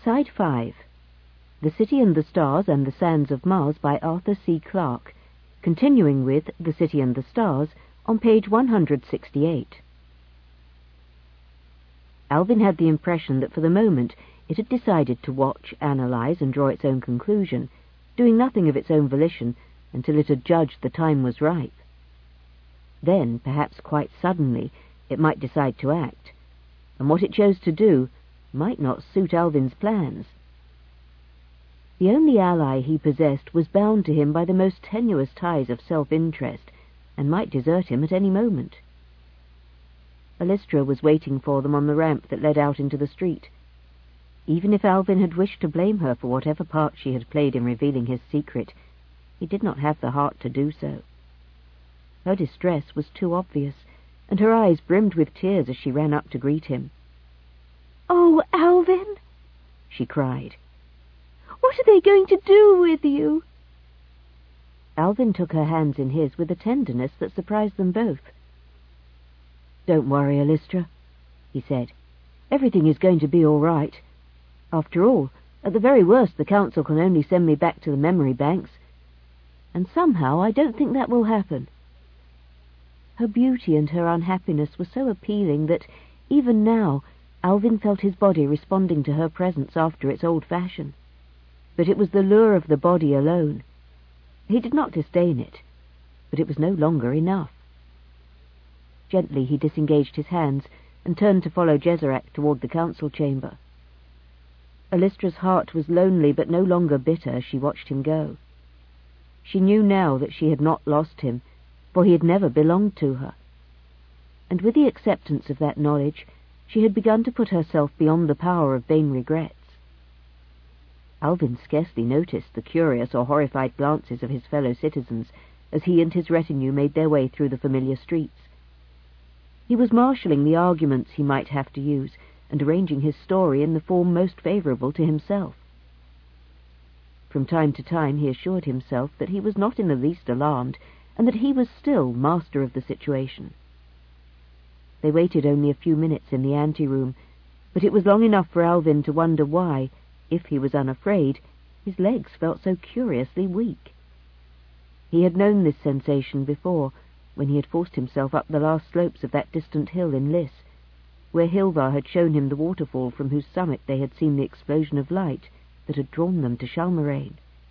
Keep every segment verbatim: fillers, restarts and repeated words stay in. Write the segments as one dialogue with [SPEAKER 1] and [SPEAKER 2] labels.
[SPEAKER 1] Side five. The City and the Stars and the Sands of Mars by Arthur C. Clarke, continuing with The City and the Stars on page one hundred sixty-eight. Alvin had the impression that for the moment it had decided to watch, analyze, and draw its own conclusion, doing nothing of its own volition until it had judged the time was ripe. Then, perhaps quite suddenly, it might decide to act, and what it chose to do might not suit Alvin's plans. The only ally he possessed was bound to him by the most tenuous ties of self-interest, and might desert him at any moment. Alystra was waiting for them on the ramp that led out into the street. Even if Alvin had wished to blame her for whatever part she had played in revealing his secret, he did not have the heart to do so. Her distress was too obvious, and her eyes brimmed with tears as she ran up to greet him.
[SPEAKER 2] "Oh, Alvin!"
[SPEAKER 1] she cried.
[SPEAKER 2] "What are they going to do with you?"
[SPEAKER 1] Alvin took her hands in his with a tenderness that surprised them both. "Don't worry, Alystra," he said. "Everything is going to be all right. After all, at the very worst, the council can only send me back to the memory banks. And somehow I don't think that will happen." Her beauty and her unhappiness were so appealing that, even now, Alvin felt his body responding to her presence after its old fashion. But it was the lure of the body alone. He did not disdain it, but it was no longer enough. Gently he disengaged his hands and turned to follow Jezerac toward the council chamber. Alystra's heart was lonely but no longer bitter as she watched him go. She knew now that she had not lost him, for he had never belonged to her. And with the acceptance of that knowledge, she had begun to put herself beyond the power of vain regrets. Alvin scarcely noticed the curious or horrified glances of his fellow citizens as he and his retinue made their way through the familiar streets. He was marshalling the arguments he might have to use and arranging his story in the form most favorable to himself. From time to time he assured himself that he was not in the least alarmed and that he was still master of the situation. They waited only a few minutes in the anteroom, but it was long enough for Alvin to wonder why, if he was unafraid, his legs felt so curiously weak. He had known this sensation before, when he had forced himself up the last slopes of that distant hill in Lys, where Hilvar had shown him the waterfall from whose summit they had seen the explosion of light that had drawn them to Shalmarain.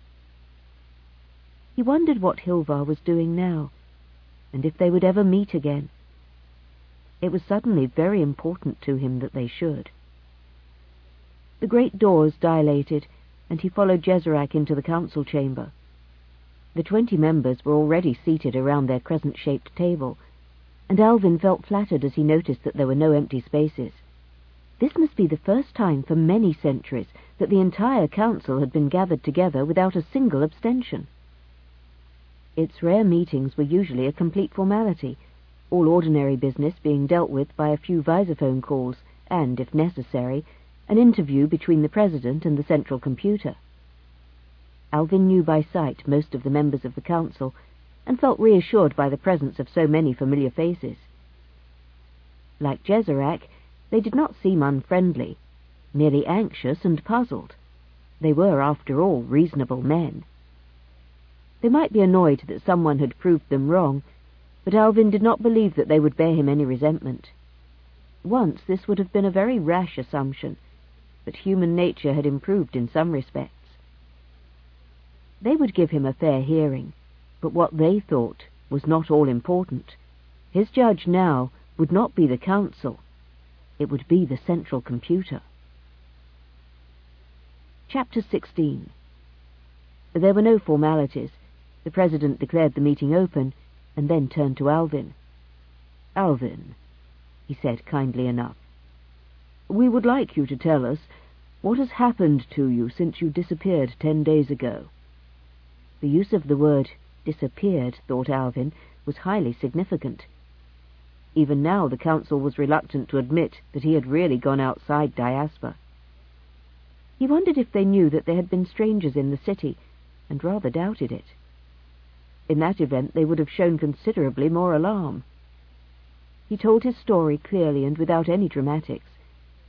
[SPEAKER 1] He wondered what Hilvar was doing now, and if they would ever meet again. It was suddenly very important to him that they should. The great doors dilated, and he followed Jezerac into the council chamber. The twenty members were already seated around their crescent-shaped table, and Alvin felt flattered as he noticed that there were no empty spaces. This must be the first time for many centuries that the entire council had been gathered together without a single abstention. Its rare meetings were usually a complete formality, all ordinary business being dealt with by a few visophone calls and, if necessary, an interview between the president and the central computer. Alvin knew by sight most of the members of the council, and felt reassured by the presence of so many familiar faces. Like Jezerac, they did not seem unfriendly, merely anxious and puzzled. They were, after all, reasonable men. They might be annoyed that someone had proved them wrong, but Alvin did not believe that they would bear him any resentment. Once this would have been a very rash assumption, but human nature had improved in some respects. They would give him a fair hearing, but what they thought was not all important. His judge now would not be the council, it would be the central computer. Chapter sixteen. There were no formalities. The president declared the meeting open, and then turned to Alvin. "Alvin," he said kindly enough, "we would like you to tell us what has happened to you since you disappeared ten days ago." The use of the word disappeared, thought Alvin, was highly significant. Even now the council was reluctant to admit that he had really gone outside Diaspa. He wondered if they knew that there had been strangers in the city, and rather doubted it. In that event they would have shown considerably more alarm. He told his story clearly and without any dramatics,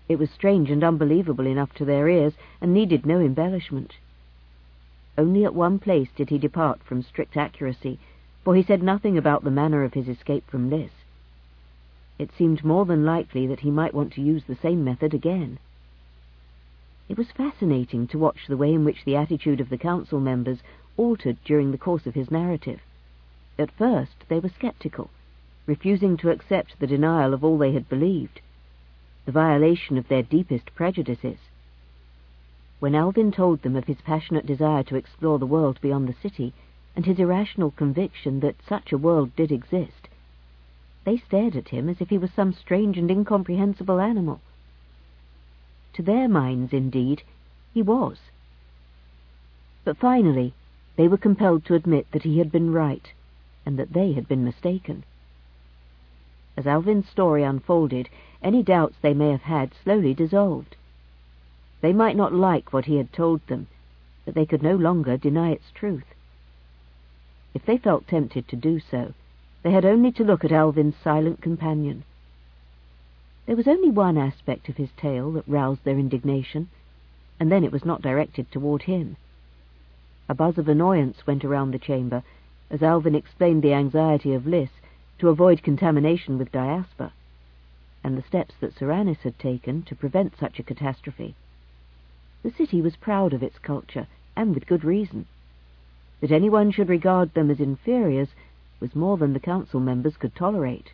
[SPEAKER 1] It was strange and unbelievable enough to their ears, and needed no embellishment. Only at one place did he depart from strict accuracy, for he said nothing about the manner of his escape from Lys. It seemed more than likely that he might want to use the same method again. It was fascinating to watch the way in which the attitude of the council members altered during the course of his narrative. At first they were sceptical, refusing to accept the denial of all they had believed, the violation of their deepest prejudices. When Alvin told them of his passionate desire to explore the world beyond the city, and his irrational conviction that such a world did exist, they stared at him as if he was some strange and incomprehensible animal. To their minds, indeed, he was. But finally, they were compelled to admit that he had been right, and that they had been mistaken. As Alvin's story unfolded, any doubts they may have had slowly dissolved. They might not like what he had told them, but they could no longer deny its truth. If they felt tempted to do so, they had only to look at Alvin's silent companion. There was only one aspect of his tale that roused their indignation, and then it was not directed toward him. A buzz of annoyance went around the chamber as Alvin explained the anxiety of Lys to avoid contamination with Diasper, and the steps that Sorannis had taken to prevent such a catastrophe. The city was proud of its culture, and with good reason. That anyone should regard them as inferiors was more than the council members could tolerate.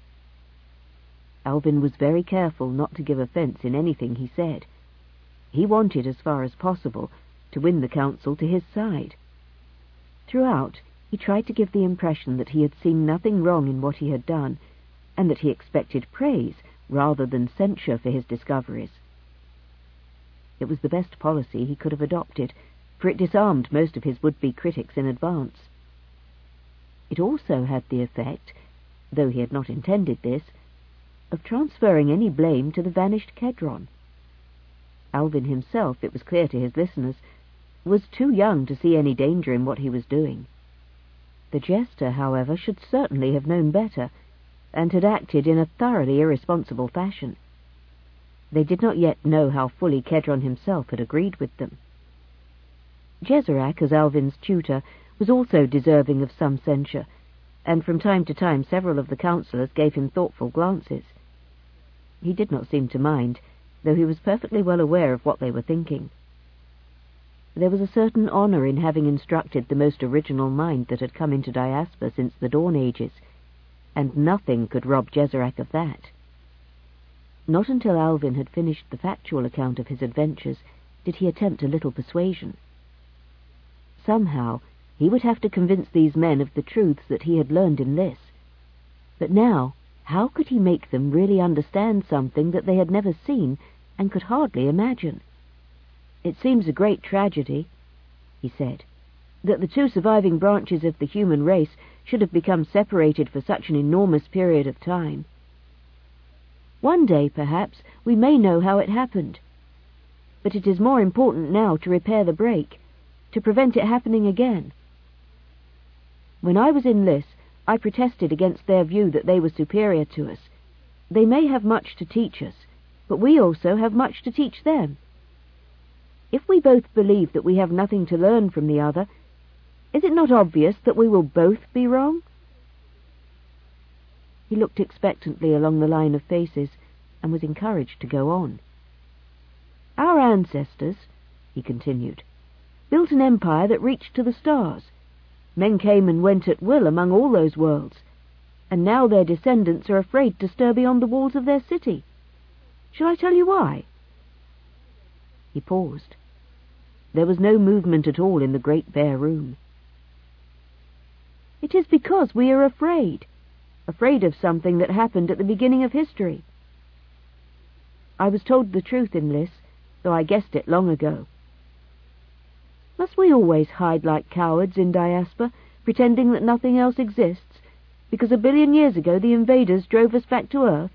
[SPEAKER 1] Alvin was very careful not to give offence in anything he said. He wanted, as far as possible, to win the council to his side. Throughout, he tried to give the impression that he had seen nothing wrong in what he had done, and that he expected praise rather than censure for his discoveries. It was the best policy he could have adopted, for it disarmed most of his would-be critics in advance. It also had the effect, though he had not intended this, of transferring any blame to the vanished Kedron. Alvin himself, it was clear to his listeners, was too young to see any danger in what he was doing. The jester, however, should certainly have known better, and had acted in a thoroughly irresponsible fashion. They did not yet know how fully Kedron himself had agreed with them. Jezerac, as Alvin's tutor, was also deserving of some censure, and from time to time several of the councillors gave him thoughtful glances. He did not seem to mind, though he was perfectly well aware of what they were thinking. There was a certain honour in having instructed the most original mind that had come into Diasper since the Dawn Ages, and nothing could rob Jezerac of that. Not until Alvin had finished the factual account of his adventures did he attempt a little persuasion. Somehow he would have to convince these men of the truths that he had learned in Lys. But now, how could he make them really understand something that they had never seen and could hardly imagine? "It seems a great tragedy," he said, "that the two surviving branches of the human race should have become separated for such an enormous period of time. One day, perhaps, we may know how it happened. But it is more important now to repair the break, to prevent it happening again. When I was in Lys, I protested against their view that they were superior to us. They may have much to teach us, but we also have much to teach them. If we both believe that we have nothing to learn from the other, is it not obvious that we will both be wrong?" He looked expectantly along the line of faces, and was encouraged to go on. "Our ancestors," he continued, "built an empire that reached to the stars. Men came and went at will among all those worlds, and now their descendants are afraid to stir beyond the walls of their city. Shall I tell you why?" He paused. There was no movement at all in the great bare room. "It is because we are afraid, afraid of something that happened at the beginning of history. I was told the truth in Lys, though I guessed it long ago. Must we always hide like cowards in Diasper, pretending that nothing else exists, because a billion years ago the invaders drove us back to Earth?"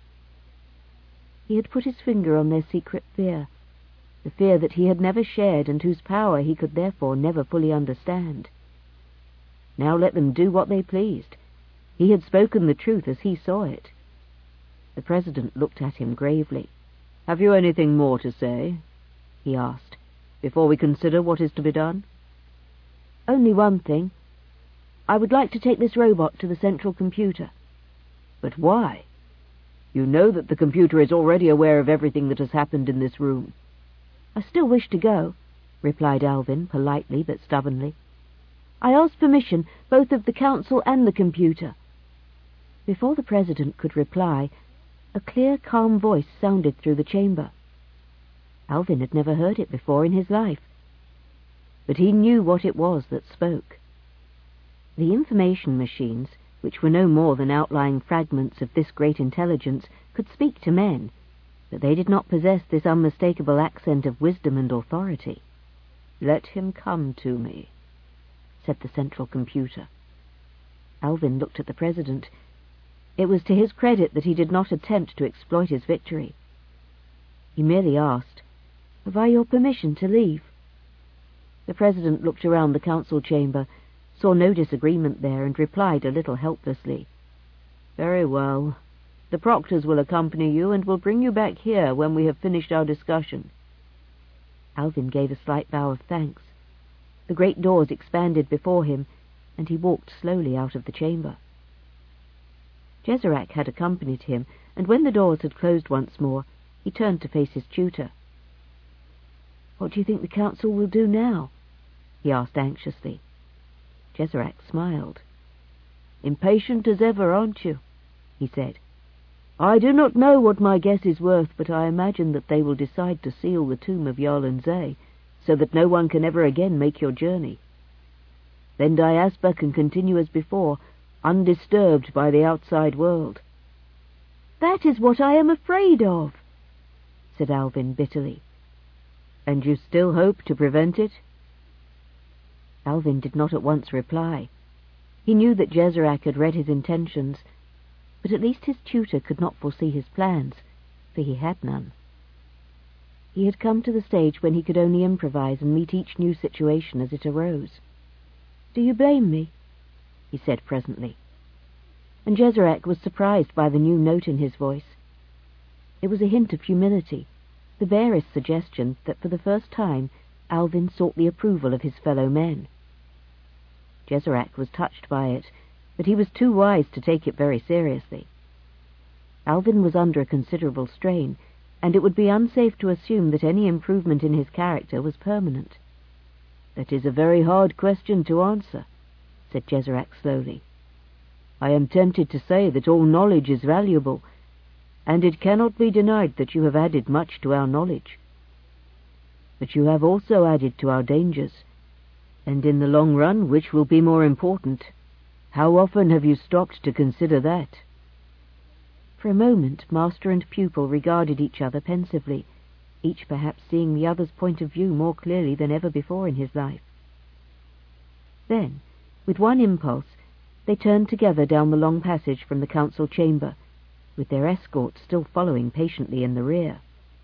[SPEAKER 1] He had put his finger on their secret fear, the fear that he had never shared and whose power he could therefore never fully understand. Now let them do what they pleased. He had spoken the truth as he saw it. The President looked at him gravely. Have you anything more to say?" he asked, "before we consider what is to be done?"
[SPEAKER 2] "Only one thing. I would like to take this robot to the central computer."
[SPEAKER 1] "But why? You know that the computer is already aware of everything that has happened in this room."
[SPEAKER 2] "I still wish to go," replied Alvin, politely but stubbornly. "I ask permission both of the council and the computer." Before the president could reply, a clear, calm voice sounded through the chamber. Alvin had never heard it before in his life, but he knew what it was that spoke. The information machines, which were no more than outlying fragments of this great intelligence, could speak to men, but they did not possess this unmistakable accent of wisdom and authority.
[SPEAKER 1] "Let him come to me," said the central computer.
[SPEAKER 2] Alvin looked at the president. It was to his credit that he did not attempt to exploit his victory. He merely asked, "Have I your permission to leave?" The president looked around the council chamber, saw no disagreement there, and replied a little helplessly,
[SPEAKER 1] "Very well. The proctors will accompany you and will bring you back here when we have finished our discussion."
[SPEAKER 2] Alvin gave a slight bow of thanks. The great doors expanded before him, and he walked slowly out of the chamber. Jezerac had accompanied him, and when the doors had closed once more, he turned to face his tutor. "What do you think the council will do now?" he asked anxiously. Jezerac smiled.
[SPEAKER 1] "Impatient as ever, aren't you?" he said. "I do not know what my guess is worth, but I imagine that they will decide to seal the tomb of Yarlan Zay, so that no one can ever again make your journey. Then Diaspa can continue as before, undisturbed by the outside world."
[SPEAKER 2] "That is what I am afraid of," said Alvin bitterly.
[SPEAKER 1] "And you still hope to prevent it?"
[SPEAKER 2] Alvin did not at once reply. He knew that Jezerac had read his intentions, but at least his tutor could not foresee his plans, for he had none. He had come to the stage when he could only improvise and meet each new situation as it arose. "Do you blame me?" he said presently. And Jezerac was surprised by the new note in his voice. It was a hint of humility, the barest suggestion that for the first time Alvin sought the approval of his fellow men. Jezerac was touched by it, but he was too wise to take it very seriously. Alvin was under a considerable strain, and it would be unsafe to assume that any improvement in his character was permanent.
[SPEAKER 1] "That is a very hard question to answer," said Jezerac slowly. "I am tempted to say that all knowledge is valuable, and it cannot be denied that you have added much to our knowledge. But you have also added to our dangers, and in the long run, which will be more important, how often have you stopped to consider that?"
[SPEAKER 2] For a moment master and pupil regarded each other pensively, each perhaps seeing the other's point of view more clearly than ever before in his life. Then, with one impulse, they turned together down the long passage from the council chamber, with their escort still following patiently in the rear.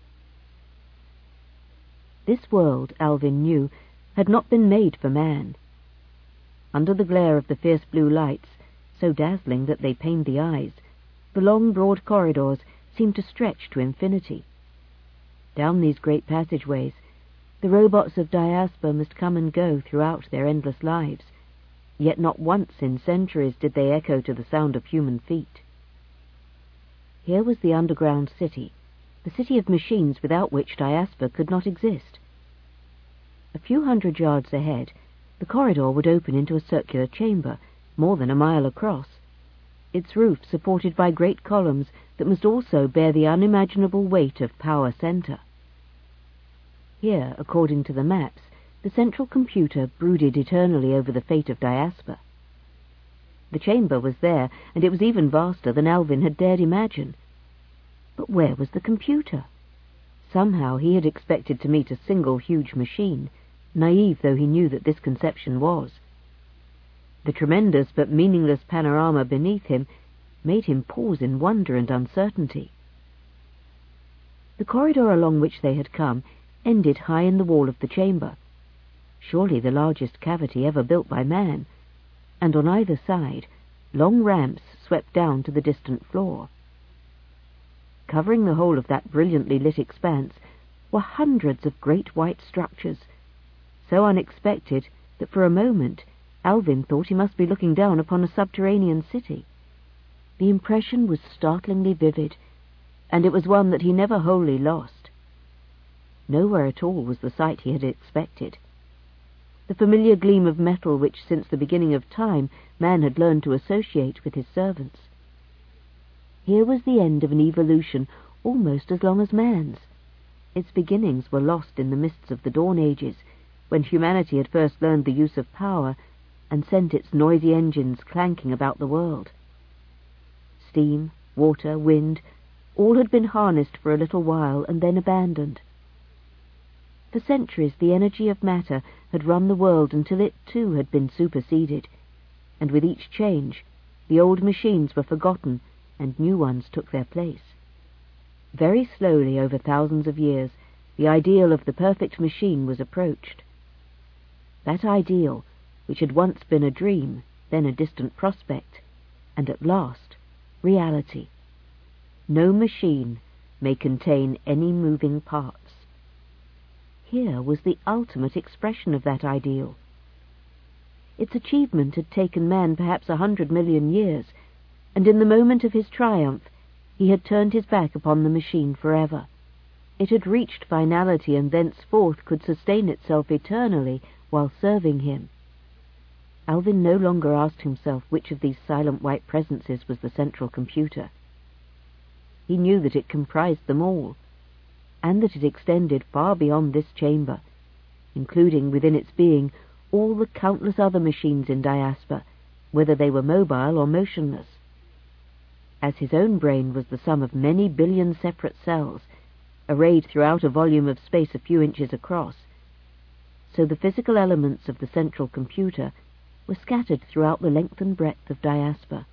[SPEAKER 2] This world, Alvin knew, had not been made for man. Under the glare of the fierce blue lights, so dazzling that they pained the eyes, the long broad corridors seemed to stretch to infinity. Down these great passageways, the robots of Diaspa must come and go throughout their endless lives, yet not once in centuries did they echo to the sound of human feet. Here was the underground city, the city of machines without which Diaspa could not exist. A few hundred yards ahead, the corridor would open into a circular chamber, more than a mile across, its roof supported by great columns that must also bear the unimaginable weight of Power Center. Here, according to the maps, the central computer brooded eternally over the fate of Diaspa. The chamber was there, and it was even vaster than Alvin had dared imagine. But where was the computer? Somehow he had expected to meet a single huge machine, naive though he knew that this conception was. The tremendous but meaningless panorama beneath him made him pause in wonder and uncertainty. The corridor along which they had come ended high in the wall of the chamber, surely the largest cavity ever built by man, and on either side long ramps swept down to the distant floor. Covering the whole of that brilliantly lit expanse were hundreds of great white structures, so unexpected that for a moment Alvin thought he must be looking down upon a subterranean city. The impression was startlingly vivid, and it was one that he never wholly lost. Nowhere at all was the sight he had expected. The familiar gleam of metal which, since the beginning of time, man had learned to associate with his servants. Here was the end of an evolution almost as long as man's. Its beginnings were lost in the mists of the Dawn Ages, when humanity had first learned the use of power and sent its noisy engines clanking about the world. Steam, water, wind, all had been harnessed for a little while and then abandoned. For centuries the energy of matter had run the world until it too had been superseded, and with each change the old machines were forgotten and new ones took their place. Very slowly, over thousands of years, the ideal of the perfect machine was approached. That ideal, which had once been a dream, then a distant prospect, and at last reality. No machine may contain any moving parts. Here was the ultimate expression of that ideal. Its achievement had taken man perhaps a hundred million years, and in the moment of his triumph he had turned his back upon the machine forever. It had reached finality and thenceforth could sustain itself eternally while serving him. Alvin no longer asked himself which of these silent white presences was the central computer. He knew that it comprised them all, and that it extended far beyond this chamber, including within its being all the countless other machines in Diasper, whether they were mobile or motionless. As his own brain was the sum of many billion separate cells, arrayed throughout a volume of space a few inches across, so the physical elements of the central computer were scattered throughout the length and breadth of Diasper.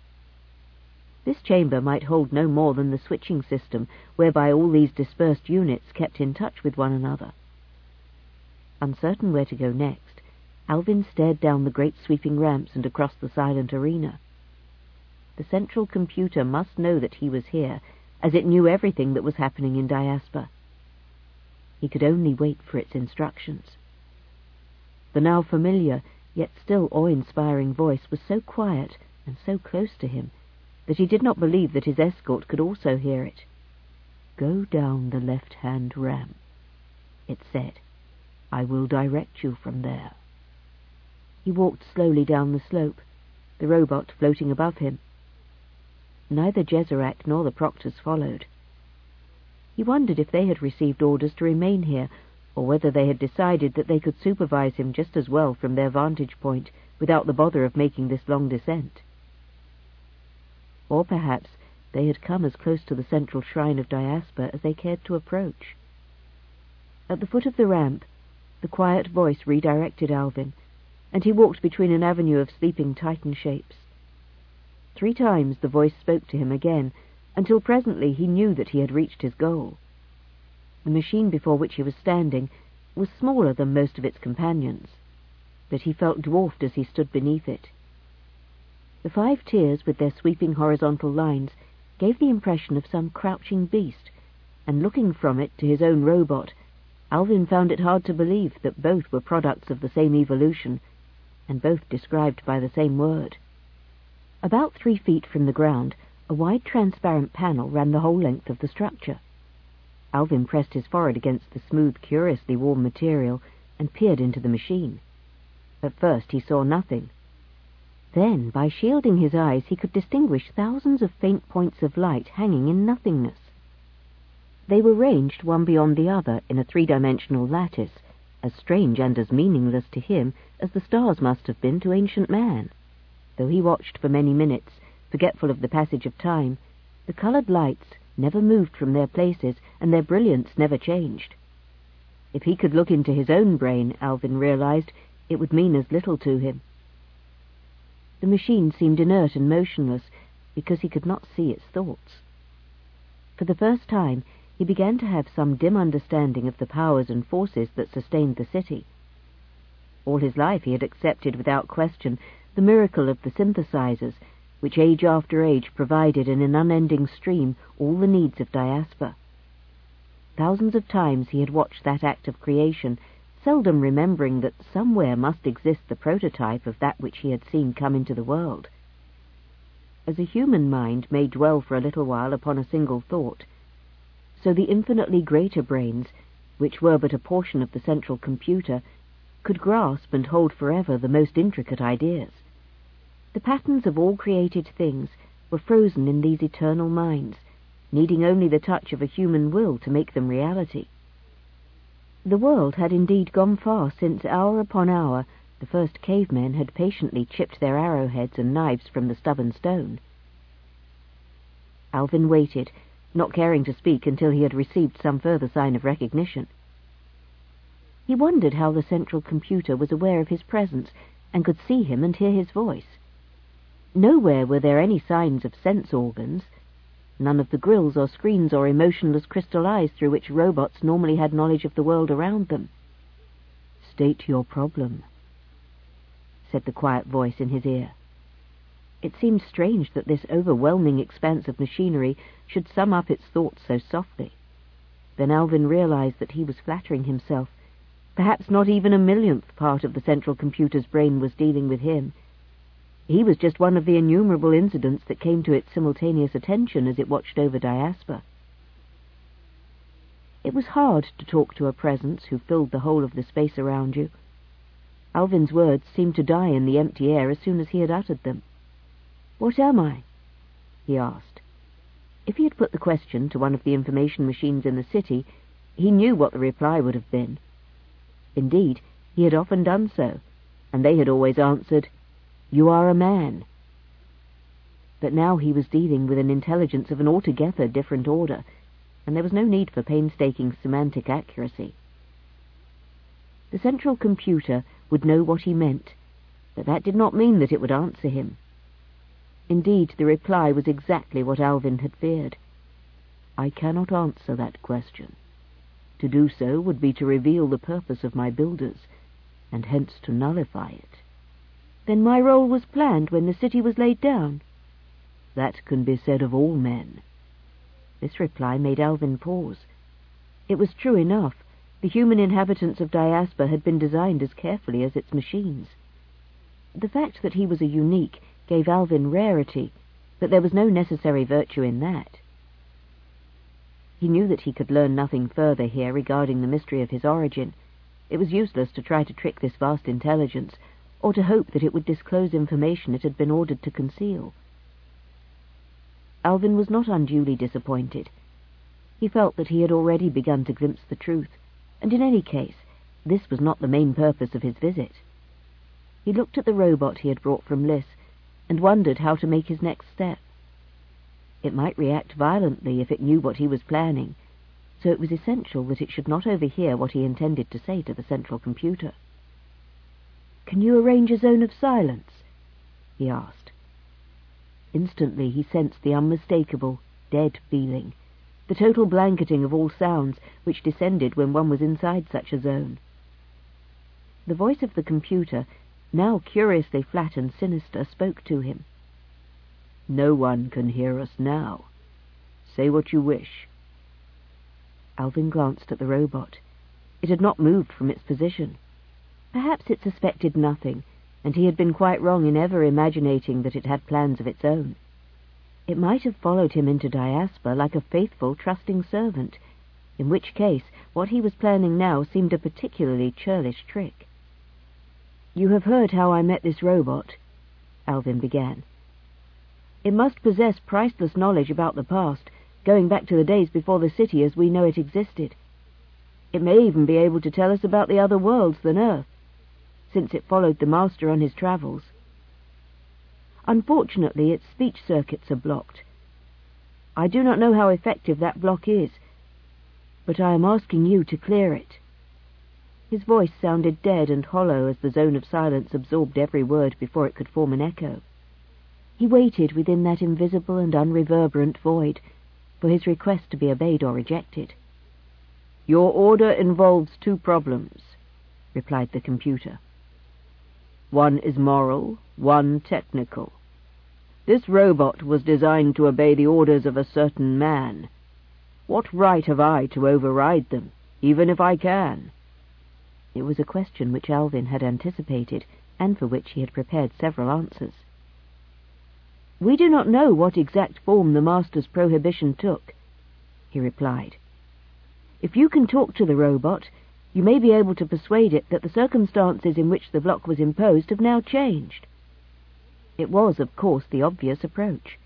[SPEAKER 2] This chamber might hold no more than the switching system whereby all these dispersed units kept in touch with one another. Uncertain where to go next, Alvin stared down the great sweeping ramps and across the silent arena. The central computer must know that he was here, as it knew everything that was happening in Diasper. He could only wait for its instructions. The now familiar, yet still awe-inspiring voice was so quiet and so close to him that he did not believe that his escort could also hear it. "Go down the left-hand ramp," it said. "I will direct you from there." He walked slowly down the slope, the robot floating above him. Neither Jezerac nor the proctors followed. He wondered if they had received orders to remain here, or whether they had decided that they could supervise him just as well from their vantage point without the bother of making this long descent. Or perhaps they had come as close to the central shrine of Diasper as they cared to approach. At the foot of the ramp, the quiet voice redirected Alvin, and he walked between an avenue of sleeping Titan shapes. Three times the voice spoke to him again, until presently he knew that he had reached his goal. The machine before which he was standing was smaller than most of its companions, but he felt dwarfed as he stood beneath it. The five tiers, with their sweeping horizontal lines, gave the impression of some crouching beast, and looking from it to his own robot, Alvin found it hard to believe that both were products of the same evolution, and both described by the same word. About three feet from the ground, a wide transparent panel ran the whole length of the structure. Alvin pressed his forehead against the smooth, curiously warm material and peered into the machine. At first he saw nothing. Then, by shielding his eyes, he could distinguish thousands of faint points of light hanging in nothingness. They were ranged one beyond the other in a three-dimensional lattice, as strange and as meaningless to him as the stars must have been to ancient man. Though he watched for many minutes, forgetful of the passage of time, the coloured lights never moved from their places, and their brilliance never changed. If he could look into his own brain, Alvin realized, it would mean as little to him. The machine seemed inert and motionless, because he could not see its thoughts. For the first time, he began to have some dim understanding of the powers and forces that sustained the city. All his life he had accepted without question the miracle of the synthesizers, which age after age provided in an unending stream all the needs of Diaspar. Thousands of times he had watched that act of creation, seldom remembering that somewhere must exist the prototype of that which he had seen come into the world. As a human mind may dwell for a little while upon a single thought, so the infinitely greater brains, which were but a portion of the central computer, could grasp and hold forever the most intricate ideas. The patterns of all created things were frozen in these eternal minds, needing only the touch of a human will to make them reality. The world had indeed gone far since hour upon hour the first cavemen had patiently chipped their arrowheads and knives from the stubborn stone. Alvin waited, not caring to speak until he had received some further sign of recognition. He wondered how the central computer was aware of his presence and could see him and hear his voice. Nowhere were there any signs of sense organs, none of the grills or screens or emotionless crystal eyes through which robots normally had knowledge of the world around them. "State your problem," said the quiet voice in his ear. It seemed strange that this overwhelming expanse of machinery should sum up its thoughts so softly. Then Alvin realized that he was flattering himself. Perhaps not even a millionth part of the central computer's brain was dealing with him. He was just one of the innumerable incidents that came to its simultaneous attention as it watched over Diaspar. It was hard to talk to a presence who filled the whole of the space around you. Alvin's words seemed to die in the empty air as soon as he had uttered them. "What am I?" he asked. If he had put the question to one of the information machines in the city, he knew what the reply would have been. Indeed, he had often done so, and they had always answered, "You are a man." But now he was dealing with an intelligence of an altogether different order, and there was no need for painstaking semantic accuracy. The central computer would know what he meant, but that did not mean that it would answer him. Indeed, the reply was exactly what Alvin had feared. "I cannot answer that question. To do so would be to reveal the purpose of my builders, and hence to nullify it." "Then my role was planned when the city was laid down?" "That can be said of all men." This reply made Alvin pause. It was true enough. The human inhabitants of Diaspar had been designed as carefully as its machines. The fact that he was a unique gave Alvin rarity, but there was no necessary virtue in that. He knew that he could learn nothing further here regarding the mystery of his origin. It was useless to try to trick this vast intelligence, or to hope that it would disclose information it had been ordered to conceal. Alvin was not unduly disappointed. He felt that he had already begun to glimpse the truth, and in any case, this was not the main purpose of his visit. He looked at the robot he had brought from Lys, and wondered how to make his next step. It might react violently if it knew what he was planning, so it was essential that it should not overhear what he intended to say to the central computer. "Can you arrange a zone of silence?" he asked. Instantly he sensed the unmistakable, dead feeling, the total blanketing of all sounds which descended when one was inside such a zone. The voice of the computer, now curiously flat and sinister, spoke to him. "No one can hear us now. Say what you wish." Alvin glanced at the robot. It had not moved from its position. Perhaps it suspected nothing, and he had been quite wrong in ever imaginating that it had plans of its own. It might have followed him into Diaspar like a faithful, trusting servant, in which case what he was planning now seemed a particularly churlish trick. "You have heard how I met this robot," Alvin began. "It must possess priceless knowledge about the past, going back to the days before the city as we know it existed. It may even be able to tell us about the other worlds than Earth, since it followed the Master on his travels. Unfortunately, its speech circuits are blocked. I do not know how effective that block is, but I am asking you to clear it." His voice sounded dead and hollow as the zone of silence absorbed every word before it could form an echo. He waited within that invisible and unreverberant void for his request to be obeyed or rejected. "Your order involves two problems," replied the computer. "One is moral, one technical. This robot was designed to obey the orders of a certain man. What right have I to override them, even if I can?" It was a question which Alvin had anticipated, and for which he had prepared several answers. "We do not know what exact form the Master's prohibition took," he replied. "If you can talk to the robot, you may be able to persuade it that the circumstances in which the block was imposed have now changed." It was, of course, the obvious approach.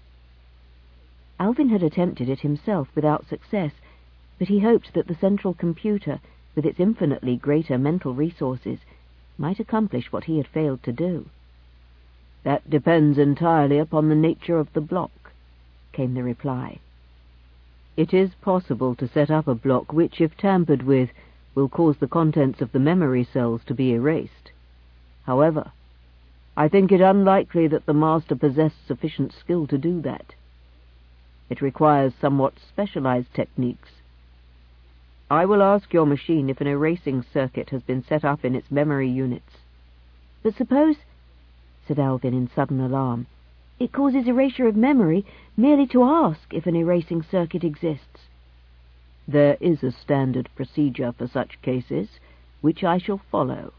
[SPEAKER 2] Alvin had attempted it himself without success, but he hoped that the central computer, with its infinitely greater mental resources, might accomplish what he had failed to do. "That depends entirely upon the nature of the block," came the reply. "It is possible to set up a block which, if tampered with, will cause the contents of the memory cells to be erased. However, I think it unlikely that the Master possessed sufficient skill to do that. It requires somewhat specialized techniques. I will ask your machine if an erasing circuit has been set up in its memory units." "But suppose," said Alvin in sudden alarm, "it causes erasure of memory merely to ask if an erasing circuit exists." "There is a standard procedure for such cases, which I shall follow.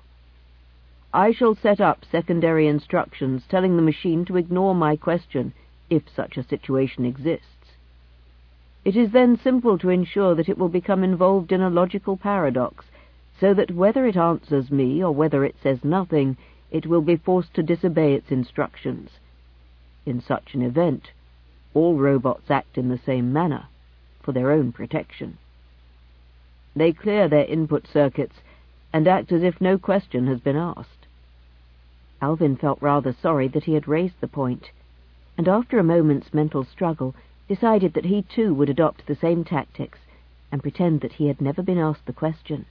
[SPEAKER 2] I shall set up secondary instructions telling the machine to ignore my question if such a situation exists. It is then simple to ensure that it will become involved in a logical paradox, so that whether it answers me or whether it says nothing, it will be forced to disobey its instructions. In such an event, all robots act in the same manner, for their own protection. They clear their input circuits and act as if no question has been asked." Alvin felt rather sorry that he had raised the point, and after a moment's mental struggle decided that he too would adopt the same tactics and pretend that he had never been asked the question.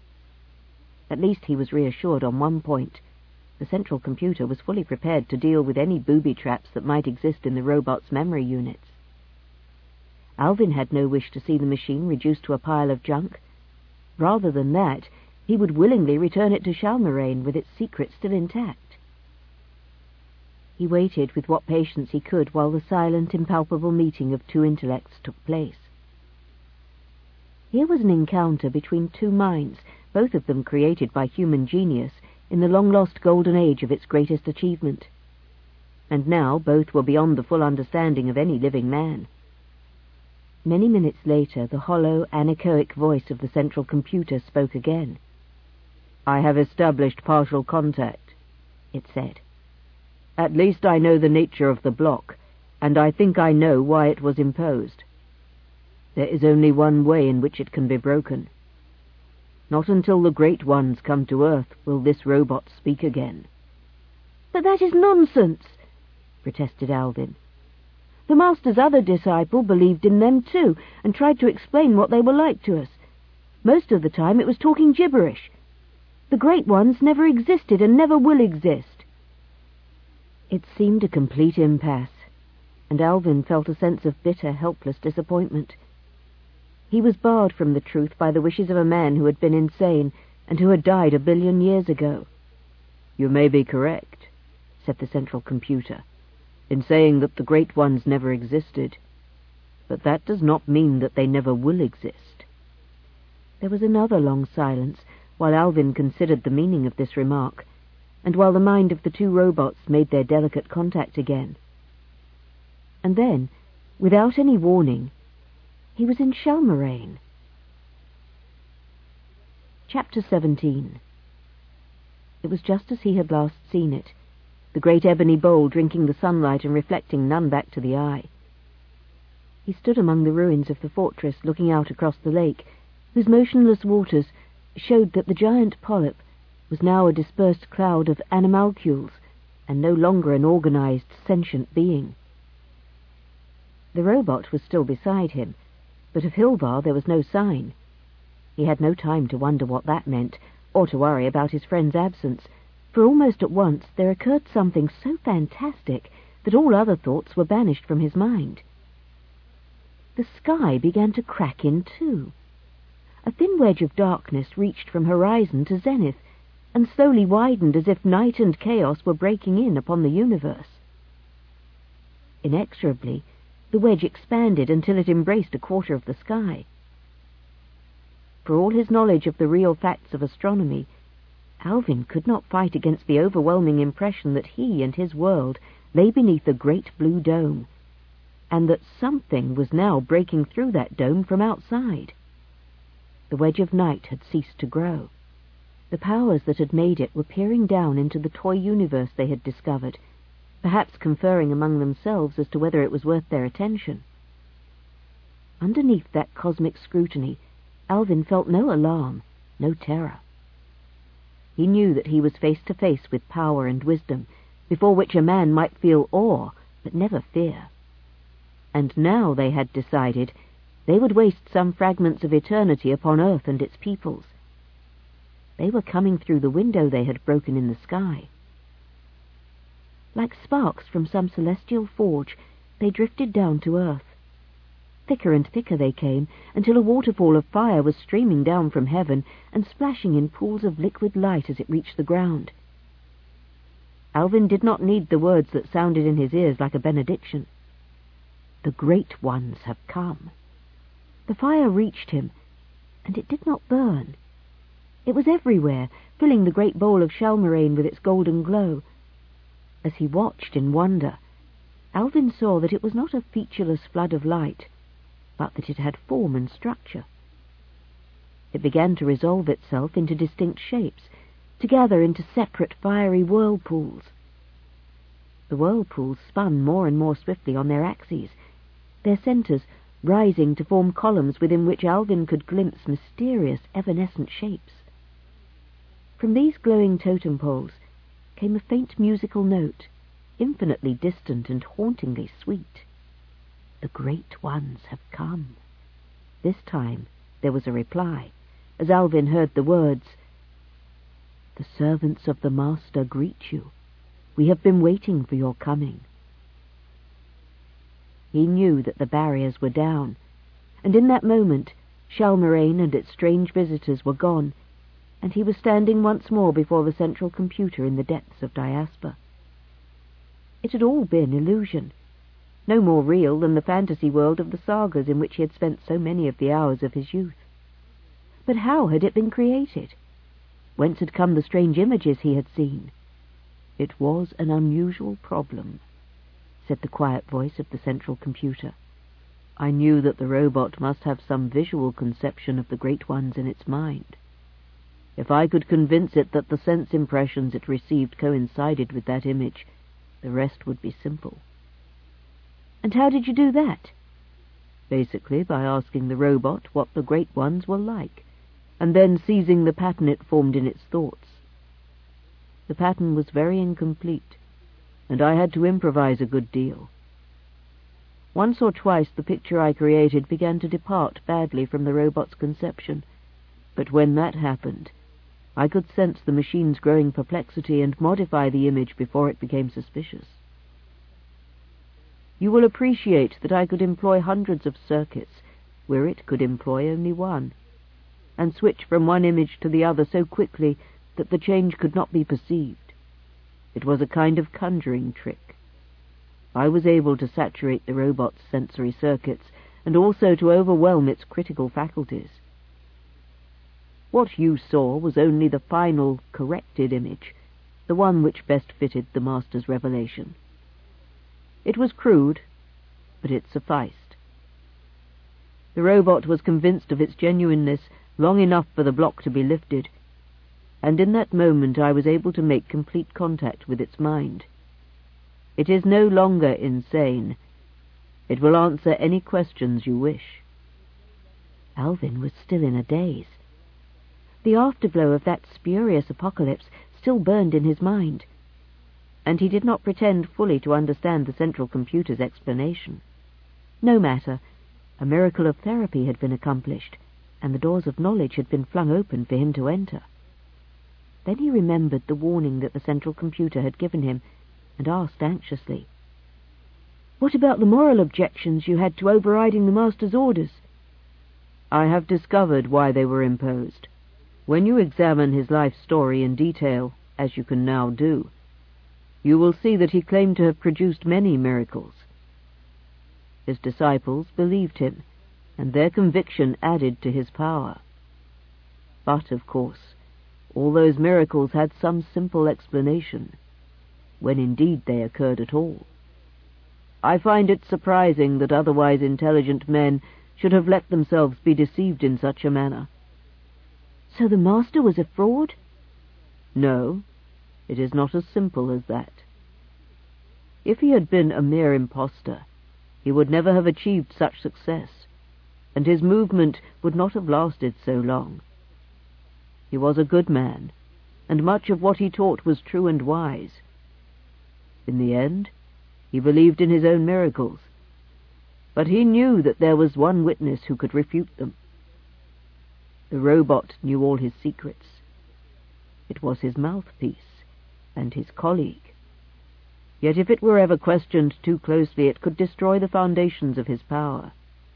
[SPEAKER 2] At least he was reassured on one point. The central computer was fully prepared to deal with any booby-traps that might exist in the robot's memory units. Alvin had no wish to see the machine reduced to a pile of junk. Rather than that, he would willingly return it to Shalmarain with its secret still intact. He waited with what patience he could while the silent, impalpable meeting of two intellects took place. Here was an encounter between two minds, both of them created by human genius in the long-lost golden age of its greatest achievement. And now both were beyond the full understanding of any living man. Many minutes later, the hollow, anechoic voice of the central computer spoke again. "I have established partial contact," it said. "At least I know the nature of the block, and I think I know why it was imposed. There is only one way in which it can be broken. Not until the Great Ones come to Earth will this robot speak again." "But that is nonsense," protested Alvin. "The Master's other disciple believed in them too, and tried to explain what they were like to us. Most of the time it was talking gibberish. The Great Ones never existed and never will exist." It seemed a complete impasse, and Alvin felt a sense of bitter, helpless disappointment. He was barred from the truth by the wishes of a man who had been insane and who had died a billion years ago. "You may be correct," said the central computer, "in saying that the Great Ones never existed, but that does not mean that they never will exist." There was another long silence while Alvin considered the meaning of this remark, and while the mind of the two robots made their delicate contact again. And then, without any warning, he was in Shalmarain. Chapter seventeen. It was just as he had last seen it, the great ebony bowl drinking the sunlight and reflecting none back to the eye. He stood among the ruins of the fortress, looking out across the lake, whose motionless waters showed that the giant polyp was now a dispersed cloud of animalcules, and no longer an organized, sentient being. The robot was still beside him, but of Hilvar there was no sign. He had no time to wonder what that meant, or to worry about his friend's absence, for almost at once there occurred something so fantastic that all other thoughts were banished from his mind. The sky began to crack in two. A thin wedge of darkness reached from horizon to zenith, and slowly widened as if night and chaos were breaking in upon the universe. Inexorably, the wedge expanded until it embraced a quarter of the sky. For all his knowledge of the real facts of astronomy, Alvin could not fight against the overwhelming impression that he and his world lay beneath a great blue dome, and that something was now breaking through that dome from outside. The wedge of night had ceased to grow. The powers that had made it were peering down into the toy universe they had discovered, perhaps conferring among themselves as to whether it was worth their attention. Underneath that cosmic scrutiny, Alvin felt no alarm, no terror. He knew that he was face to face with power and wisdom, before which a man might feel awe, but never fear. And now, they had decided, they would waste some fragments of eternity upon Earth and its peoples. They were coming through the window they had broken in the sky. Like sparks from some celestial forge, they drifted down to Earth. Thicker and thicker they came, until a waterfall of fire was streaming down from heaven and splashing in pools of liquid light as it reached the ground. Alvin did not need the words that sounded in his ears like a benediction. The Great Ones have come. The fire reached him, and it did not burn. It was everywhere, filling the great bowl of Shalmarain with its golden glow. As he watched in wonder, Alvin saw that it was not a featureless flood of light, but that it had form and structure. It began to resolve itself into distinct shapes, to gather into separate fiery whirlpools. The whirlpools spun more and more swiftly on their axes, their centres rising to form columns within which Alvin could glimpse mysterious, evanescent shapes. From these glowing totem poles came a faint musical note, infinitely distant and hauntingly sweet. The Great Ones have come. This time there was a reply, as Alvin heard the words, "The servants of the Master greet you. We have been waiting for your coming." He knew that the barriers were down, and in that moment Shalmarain and its strange visitors were gone, and he was standing once more before the central computer in the depths of Diaspa. It had all been illusion, no more real than the fantasy world of the sagas in which he had spent so many of the hours of his youth. But how had it been created? Whence had come the strange images he had seen? It was an unusual problem, said the quiet voice of the central computer. I knew that the robot must have some visual conception of the Great Ones in its mind. If I could convince it that the sense impressions it received coincided with that image, the rest would be simple. And how did you do that? Basically by asking the robot what the Great Ones were like, and then seizing the pattern it formed in its thoughts. The pattern was very incomplete, and I had to improvise a good deal. Once or twice the picture I created began to depart badly from the robot's conception, but when that happened, I could sense the machine's growing perplexity and modify the image before it became suspicious. You will appreciate that I could employ hundreds of circuits where it could employ only one, and switch from one image to the other so quickly that the change could not be perceived. It was a kind of conjuring trick. I was able to saturate the robot's sensory circuits and also to overwhelm its critical faculties. What you saw was only the final, corrected image, the one which best fitted the Master's revelation. It was crude, but it sufficed. The robot was convinced of its genuineness long enough for the block to be lifted, and in that moment I was able to make complete contact with its mind. It is no longer insane. It will answer any questions you wish. Alvin was still in a daze. The afterglow of that spurious apocalypse still burned in his mind, and he did not pretend fully to understand the central computer's explanation. No matter, a miracle of therapy had been accomplished, and the doors of knowledge had been flung open for him to enter. Then he remembered the warning that the central computer had given him, and asked anxiously, "What about the moral objections you had to overriding the Master's orders?" "I have discovered why they were imposed. When you examine his life story in detail, as you can now do, you will see that he claimed to have produced many miracles, His disciples believed him, and their conviction added to his power. But, of course, all those miracles had some simple explanation, when indeed they occurred at all. I find it surprising that otherwise intelligent men should have let themselves be deceived in such a manner.
[SPEAKER 1] So the Master was a fraud?
[SPEAKER 2] No, it is not as simple as that. If he had been a mere impostor, he would never have achieved such success, and his movement would not have lasted so long. He was a good man, and much of what he taught was true and wise. In the end, he believed in his own miracles, but he knew that there was one witness who could refute them. The robot knew all his secrets. It was his mouthpiece and his colleague. Yet if it were ever questioned too closely, it could destroy the foundations of his power.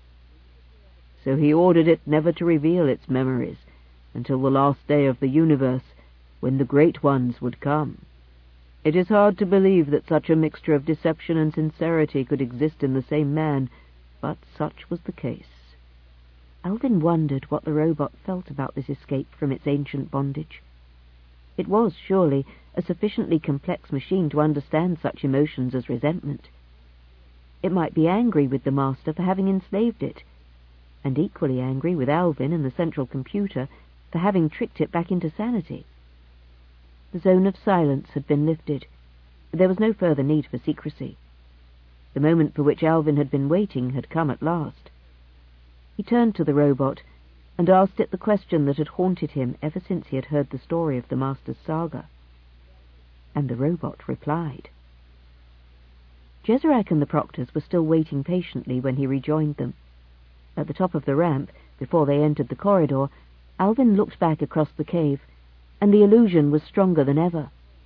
[SPEAKER 2] So he ordered it never to reveal its memories until the last day of the universe, when the great ones would come. It is hard to believe that such a mixture of deception and sincerity could exist in the same man, but such was the case.
[SPEAKER 1] Alvin wondered what the robot felt about this escape from its ancient bondage. It was, surely, a sufficiently complex machine to understand such emotions as resentment. It might be angry with the Master for having enslaved it, and equally angry with Alvin and the central computer for having tricked it back into sanity. The zone of silence had been lifted. There was no further need for secrecy. The moment for which Alvin had been waiting had come at last. He turned to the robot and asked it the question that had haunted him ever since he had heard the story of the Master's saga. And the robot replied. Jezerac and the proctors were still waiting patiently when he rejoined them. At the top of the ramp, before they entered the corridor, Alvin looked back across the cave, and the illusion was stronger than ever.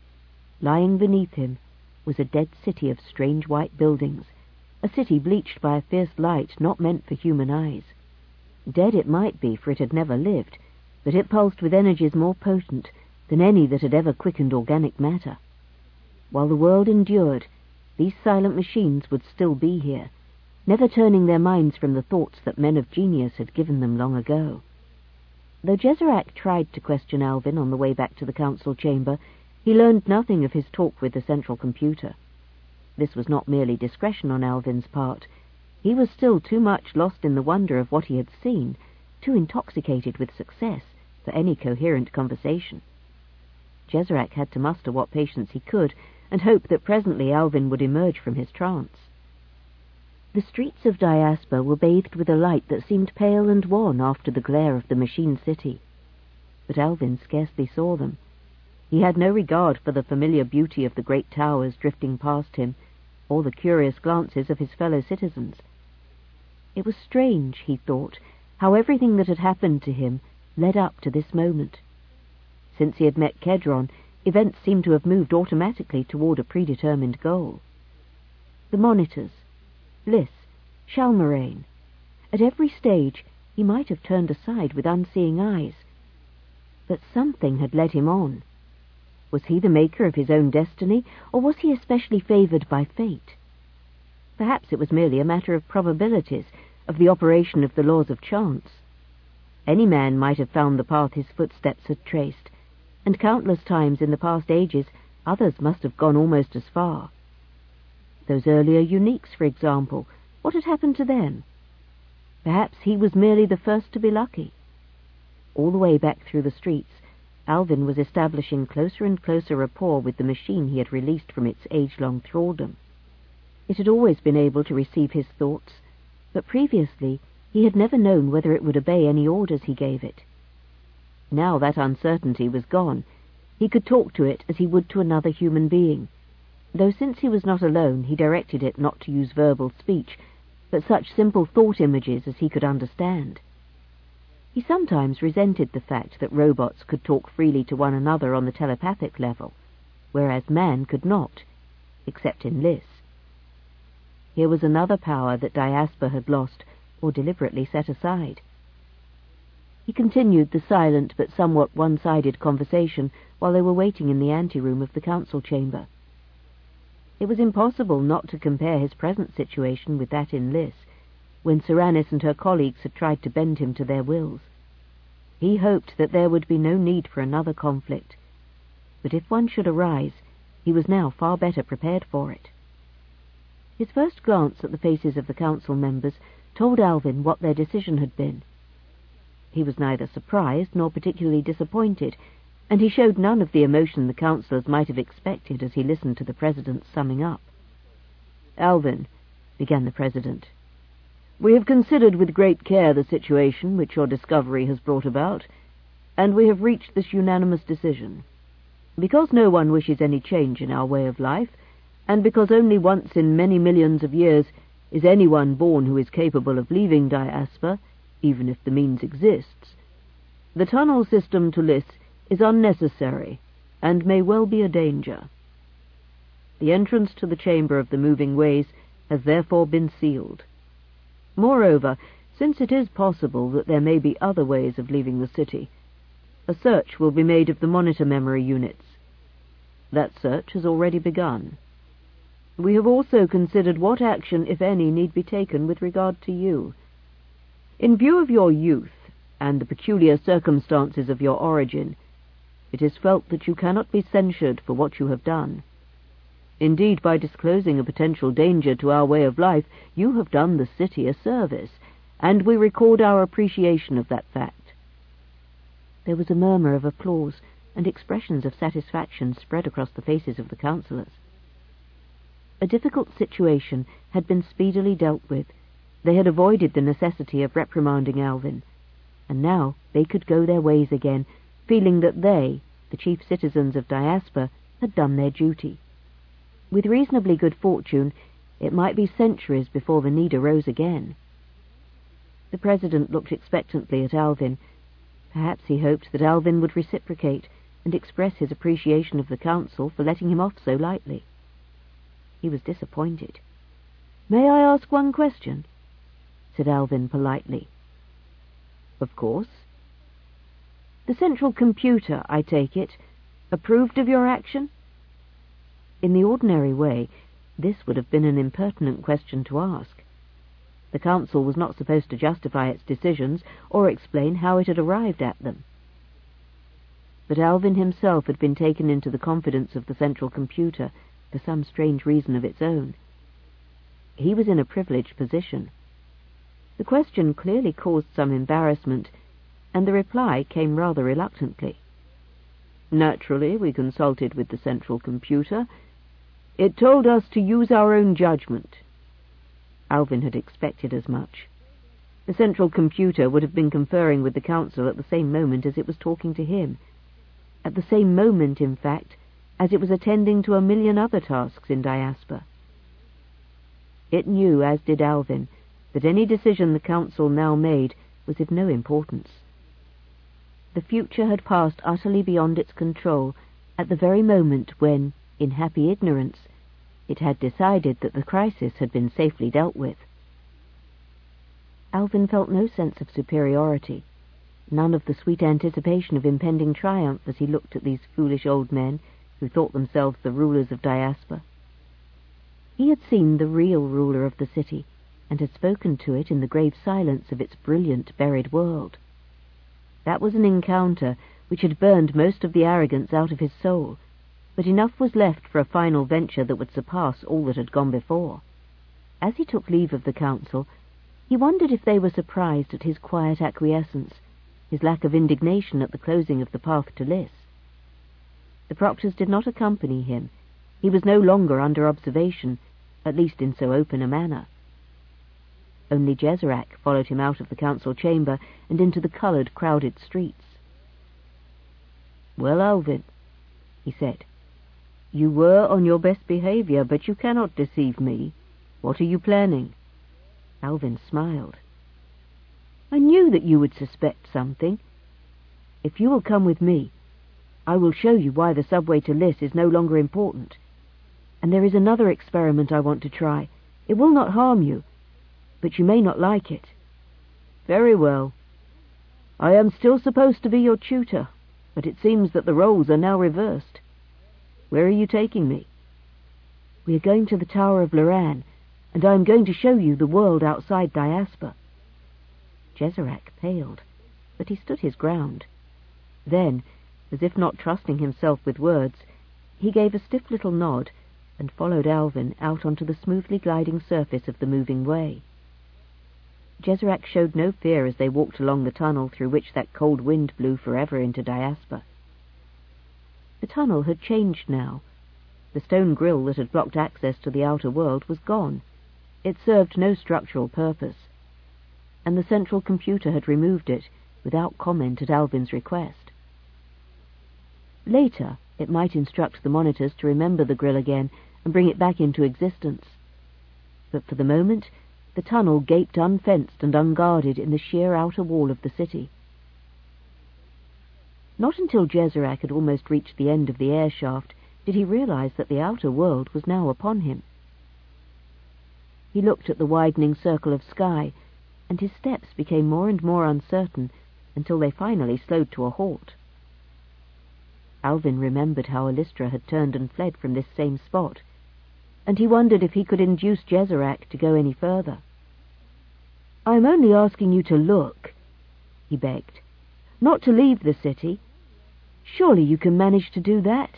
[SPEAKER 1] Lying beneath him was a dead city of strange white buildings, a city bleached by a fierce light not meant for human eyes. Dead it might be, for it had never lived, but it pulsed with energies more potent than any that had ever quickened organic matter. While the world endured, these silent machines would still be here, never turning their minds from the thoughts that men of genius had given them long ago. Though Jezerac tried to question Alvin on the way back to the council chamber, he learned nothing of his talk with the central computer. This was not merely discretion on Alvin's part. He was still too much lost in the wonder of what he had seen, too intoxicated with success, for any coherent conversation. Jezerac had to muster what patience he could, and hope that presently Alvin would emerge from his trance. The streets of Diaspa were bathed with a light that seemed pale and wan after the glare of the machine city. But Alvin scarcely saw them. He had no regard for the familiar beauty of the great towers drifting past him, or the curious glances of his fellow citizens. It was strange, he thought, how everything that had happened to him led up to this moment. Since he had met Kedron, events seemed to have moved automatically toward a predetermined goal. The monitors, Lys, Shalmarain. At every stage he might have turned aside with unseeing eyes. But something had led him on. Was he the maker of his own destiny, or was he especially favoured by fate? Perhaps it was merely a matter of probabilities, of the operation of the laws of chance. Any man might have found the path his footsteps had traced, and countless times in the past ages others must have gone almost as far. Those earlier uniques, for example, what had happened to them? Perhaps he was merely the first to be lucky. All the way back through the streets, Alvin was establishing closer and closer rapport with the machine he had released from its age-long thraldom. It had always been able to receive his thoughts, but previously he had never known whether it would obey any orders he gave it. Now that uncertainty was gone. He could talk to it as he would to another human being, though since he was not alone he directed it not to use verbal speech, but such simple thought images as he could understand. He sometimes resented the fact that robots could talk freely to one another on the telepathic level, whereas man could not, except in Lys. Here was another power that Diaspa had lost, or deliberately set aside. He continued the silent but somewhat one-sided conversation while they were waiting in the anteroom of the council chamber.
[SPEAKER 2] It was impossible not to compare his present situation with that in Lys, when Serranus and her colleagues had tried to bend him to their wills. He hoped that there would be no need for another conflict, but if one should arise, he was now far better prepared for it. His first glance at the faces of the council members told Alvin what their decision had been. He was neither surprised nor particularly disappointed, and he showed none of the emotion the councillors might have expected as he listened to the president's summing up. "Alvin," began the president, "we have considered with great care the situation which your discovery has brought about, and we have reached this unanimous decision. Because no one wishes any change in our way of life, and because only once in many millions of years is anyone born who is capable of leaving Diasper, even if the means exists, the tunnel system to Lys is unnecessary and may well be a danger. The entrance to the chamber of the moving ways has therefore been sealed. Moreover, since it is possible that there may be other ways of leaving the city, a search will be made of the monitor memory units. That search has already begun. We have also considered what action, if any, need be taken with regard to you. In view of your youth and the peculiar circumstances of your origin, it is felt that you cannot be censured for what you have done. Indeed, by disclosing a potential danger to our way of life, you have done the city a service, and we record our appreciation of that fact." There was a murmur of applause, and expressions of satisfaction spread across the faces of the councillors. A difficult situation had been speedily dealt with. They had avoided the necessity of reprimanding Alvin, and now they could go their ways again, feeling that they, the chief citizens of Diasper, had done their duty. With reasonably good fortune, it might be centuries before the need arose again. The president looked expectantly at Alvin. Perhaps he hoped that Alvin would reciprocate and express his appreciation of the council for letting him off so lightly. He was disappointed. "May I ask one question?" said Alvin politely. "Of course." "The central computer, I take it, approved of your action?" In the ordinary way, this would have been an impertinent question to ask. The council was not supposed to justify its decisions or explain how it had arrived at them. But Alvin himself had been taken into the confidence of the central computer for some strange reason of its own. He was in a privileged position. The question clearly caused some embarrassment, and the reply came rather reluctantly. "Naturally, we consulted with the central computer. It told us to use our own judgment." Alvin had expected as much. The central computer would have been conferring with the council at the same moment as it was talking to him. At the same moment, in fact, as it was attending to a million other tasks in Diasper. It knew, as did Alvin, that any decision the council now made was of no importance. The future had passed utterly beyond its control at the very moment when, in happy ignorance, it had decided that the crisis had been safely dealt with. Alvin felt no sense of superiority, none of the sweet anticipation of impending triumph as he looked at these foolish old men who thought themselves the rulers of Diasper. He had seen the real ruler of the city, and had spoken to it in the grave silence of its brilliant buried world. That was an encounter which had burned most of the arrogance out of his soul, but enough was left for a final venture that would surpass all that had gone before. As he took leave of the council, he wondered if they were surprised at his quiet acquiescence, his lack of indignation at the closing of the path to Lys. The proctors did not accompany him. He was no longer under observation, at least in so open a manner. Only Jezerac followed him out of the council chamber and into the coloured, crowded streets. "Well, Alvin," he said, "you were on your best behaviour, but you cannot deceive me. What are you planning?" Alvin smiled. "I knew that you would suspect something. If you will come with me, I will show you why the subway to Lys is no longer important. And there is another experiment I want to try. It will not harm you, but you may not like it." "Very well. I am still supposed to be your tutor, but it seems that the roles are now reversed. Where are you taking me?" We are going to the Tower of Loran, and I am going to show you the world outside Diasper." Jezerac paled, but he stood his ground. Then, as if not trusting himself with words, he gave a stiff little nod and followed Alvin out onto the smoothly gliding surface of the moving way. Jezerac showed no fear as they walked along the tunnel through which that cold wind blew forever into Diasper. The tunnel had changed now. The stone grille that had blocked access to the outer world was gone. It served no structural purpose, and the central computer had removed it without comment at Alvin's request. Later, it might instruct the monitors to remember the grille again and bring it back into existence. But for the moment, the tunnel gaped unfenced and unguarded in the sheer outer wall of the city. Not until Jezerac had almost reached the end of the air shaft did he realize that the outer world was now upon him. He looked at the widening circle of sky, and his steps became more and more uncertain until they finally slowed to a halt. Alvin remembered how Alystra had turned and fled from this same spot, and he wondered if he could induce Jezerac to go any further. "I am only asking you to look," he begged, "not to leave the city. Surely you can manage to do that."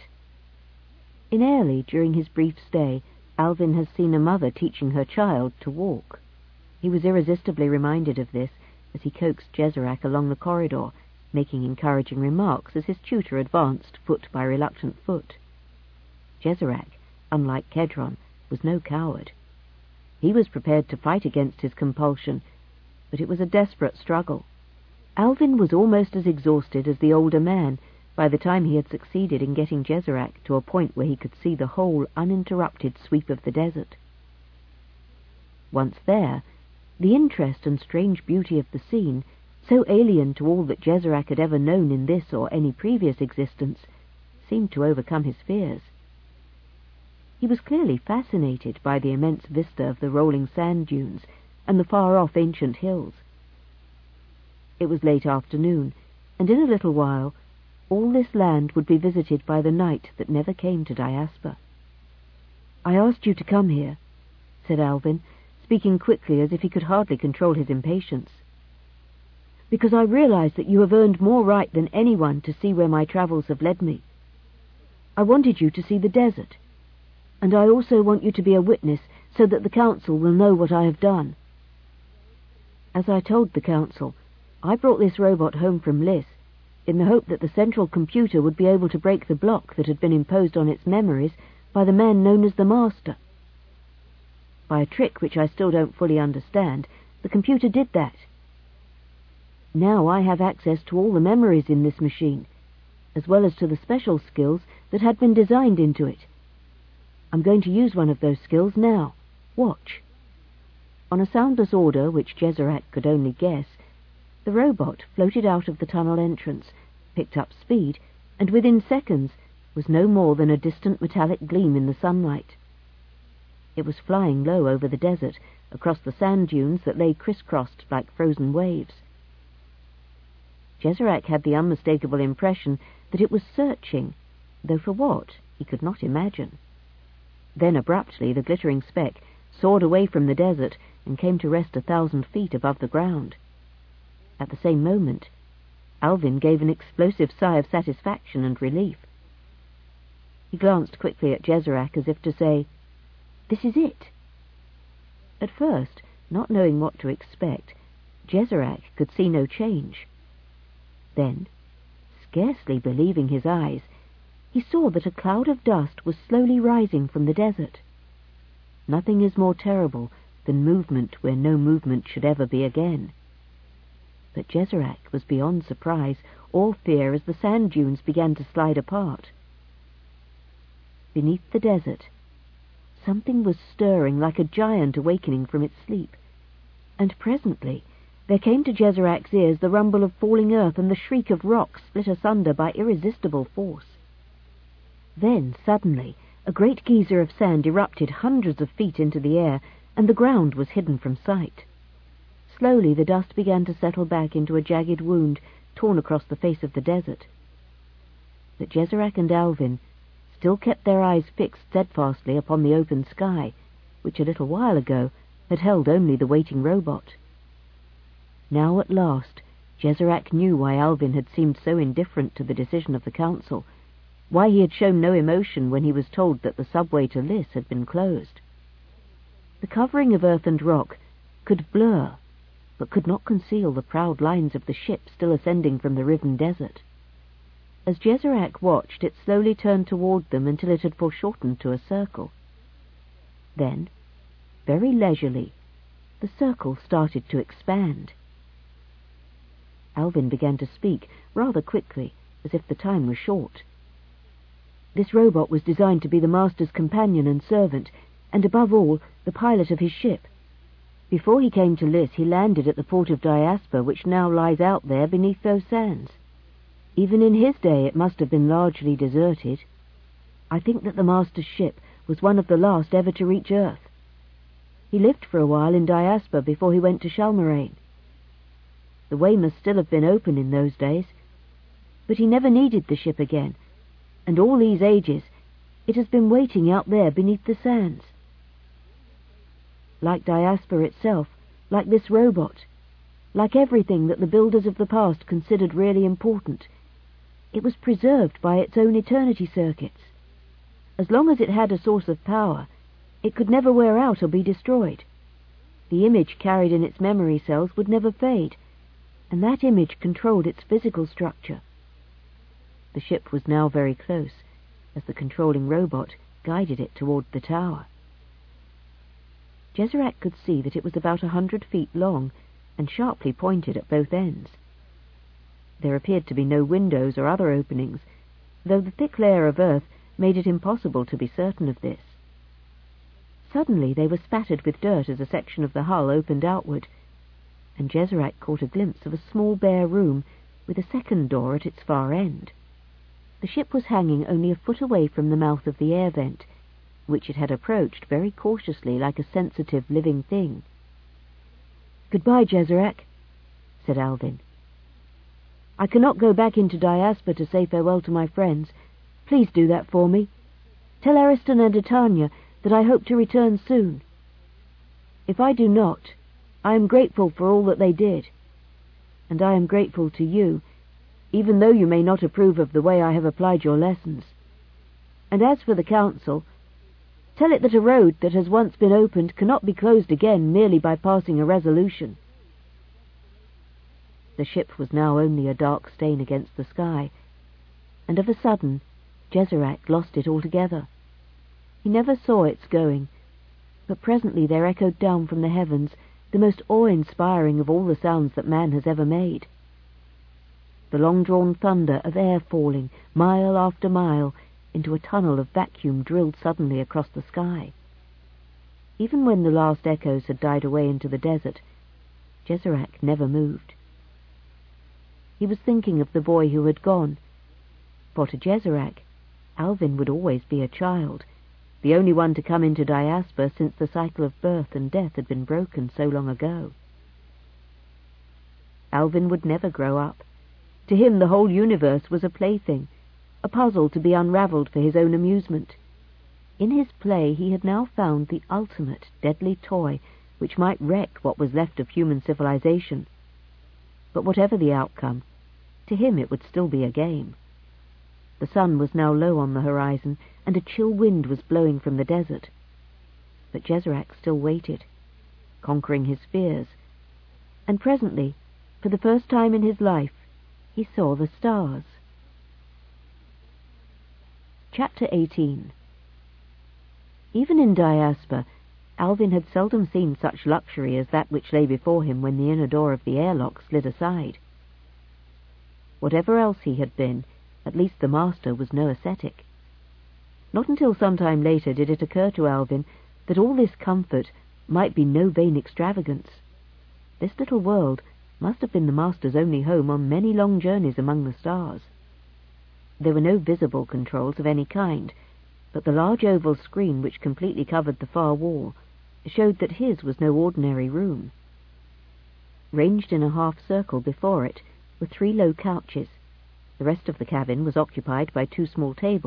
[SPEAKER 2] In Airlie, during his brief stay, Alvin has seen a mother teaching her child to walk. He was irresistibly reminded of this as he coaxed Jezerac along the corridor, making encouraging remarks as his tutor advanced foot by reluctant foot. Jezerac, unlike Kedron, was no coward. He was prepared to fight against his compulsion, but it was a desperate struggle. Alvin was almost as exhausted as the older man by the time he had succeeded in getting Jezerac to a point where he could see the whole uninterrupted sweep of the desert. Once there, the interest and strange beauty of the scene, so alien to all that Jezerac had ever known in this or any previous existence, seemed to overcome his fears. He was clearly fascinated by the immense vista of the rolling sand dunes and the far-off ancient hills. It was late afternoon, and in a little while all this land would be visited by the night that never came to Diasper. "I asked you to come here," said Alvin, speaking quickly as if he could hardly control his impatience, "because I realize that you have earned more right than anyone to see where my travels have led me. I wanted you to see the desert, and I also want you to be a witness so that the Council will know what I have done. As I told the Council, I brought this robot home from Lys in the hope that the central computer would be able to break the block that had been imposed on its memories by the man known as the Master. By a trick which I still don't fully understand, the computer did that. Now I have access to all the memories in this machine, as well as to the special skills that had been designed into it. I'm going to use one of those skills now. Watch." On a soundless order which Jezerac could only guess, the robot floated out of the tunnel entrance, picked up speed, and within seconds was no more than a distant metallic gleam in the sunlight. It was flying low over the desert, across the sand dunes that lay crisscrossed like frozen waves. Jezerac had the unmistakable impression that it was searching, though for what he could not imagine. Then abruptly the glittering speck soared away from the desert and came to rest a thousand feet above the ground. At the same moment, Alvin gave an explosive sigh of satisfaction and relief. He glanced quickly at Jezerac as if to say, "This is it." At first, not knowing what to expect, Jezerac could see no change. Then, scarcely believing his eyes, he saw that a cloud of dust was slowly rising from the desert. Nothing is more terrible than movement where no movement should ever be again. But Jezerac was beyond surprise or fear as the sand dunes began to slide apart. Beneath the desert, something was stirring like a giant awakening from its sleep, and presently there came to Jezerac's ears the rumble of falling earth and the shriek of rocks split asunder by irresistible force. Then, suddenly, a great geyser of sand erupted hundreds of feet into the air, and the ground was hidden from sight. Slowly the dust began to settle back into a jagged wound torn across the face of the desert. But Jezerac and Alvin still kept their eyes fixed steadfastly upon the open sky, which a little while ago had held only the waiting robot. Now at last Jezerac knew why Alvin had seemed so indifferent to the decision of the council, why he had shown no emotion when he was told that the subway to Lys had been closed. The covering of earth and rock could blur, but could not conceal the proud lines of the ship still ascending from the riven desert. As Jezerac watched, it slowly turned toward them until it had foreshortened to a circle. Then, very leisurely, the circle started to expand. Alvin began to speak, rather quickly, as if the time was short. This robot was designed to be the master's companion and servant, and above all, the pilot of his ship. Before he came to Lys, he landed at the port of Diaspar, which now lies out there beneath those sands. Even in his day it must have been largely deserted. I think that the master's ship was one of the last ever to reach Earth. He lived for a while in Diaspar before he went to Shalmarain. The way must still have been open in those days, but he never needed the ship again, and all these ages it has been waiting out there beneath the sands. Like Diaspar itself, like this robot, like everything that the builders of the past considered really important, it was preserved by its own eternity circuits. As long as it had a source of power, it could never wear out or be destroyed. The image carried in its memory cells would never fade, and that image controlled its physical structure. The ship was now very close, as the controlling robot guided it toward the tower. Jezerac could see that it was about a hundred feet long and sharply pointed at both ends. There appeared to be no windows or other openings, though the thick layer of earth made it impossible to be certain of this. Suddenly they were spattered with dirt as a section of the hull opened outward, and Jezerac caught a glimpse of a small bare room with a second door at its far end. The ship was hanging only a foot away from the mouth of the air vent, which it had approached very cautiously like a sensitive living thing. "Goodbye, Jezerac," said Alvin. "I cannot go back into Diaspar to say farewell to my friends. Please do that for me. Tell Ariston and Etania that I hope to return soon. If I do not, I am grateful for all that they did, and I am grateful to you, even though you may not approve of the way I have applied your lessons. And as for the council, tell it that a road that has once been opened cannot be closed again merely by passing a resolution." The ship was now only a dark stain against the sky, and of a sudden Jezerac lost it altogether. He never saw its going, but presently there echoed down from the heavens the most awe-inspiring of all the sounds that man has ever made. The long-drawn thunder of air falling, mile after mile, into a tunnel of vacuum drilled suddenly across the sky. Even when the last echoes had died away into the desert, Jezerac never moved. He was thinking of the boy who had gone, for to Jezerac, Alvin would always be a child, the only one to come into Diaspar since the cycle of birth and death had been broken so long ago. Alvin would never grow up. To him the whole universe was a plaything, a puzzle to be unravelled for his own amusement. In his play he had now found the ultimate deadly toy which might wreck what was left of human civilization. But whatever the outcome, to him it would still be a game. The sun was now low on the horizon, and a chill wind was blowing from the desert. But Jezerac still waited, conquering his fears, and presently, for the first time in his life, he saw the stars. Chapter eighteen. Even in Diaspar, Alvin had seldom seen such luxury as that which lay before him when the inner door of the airlock slid aside. Whatever else he had been, at least the master was no ascetic. Not until some time later did it occur to Alvin that all this comfort might be no vain extravagance. This little world must have been the master's only home on many long journeys among the stars. There were no visible controls of any kind, but the large oval screen which completely covered the far wall showed that his was no ordinary room. Ranged in a half-circle before it were three low couches. The rest of the cabin was occupied by two small tables,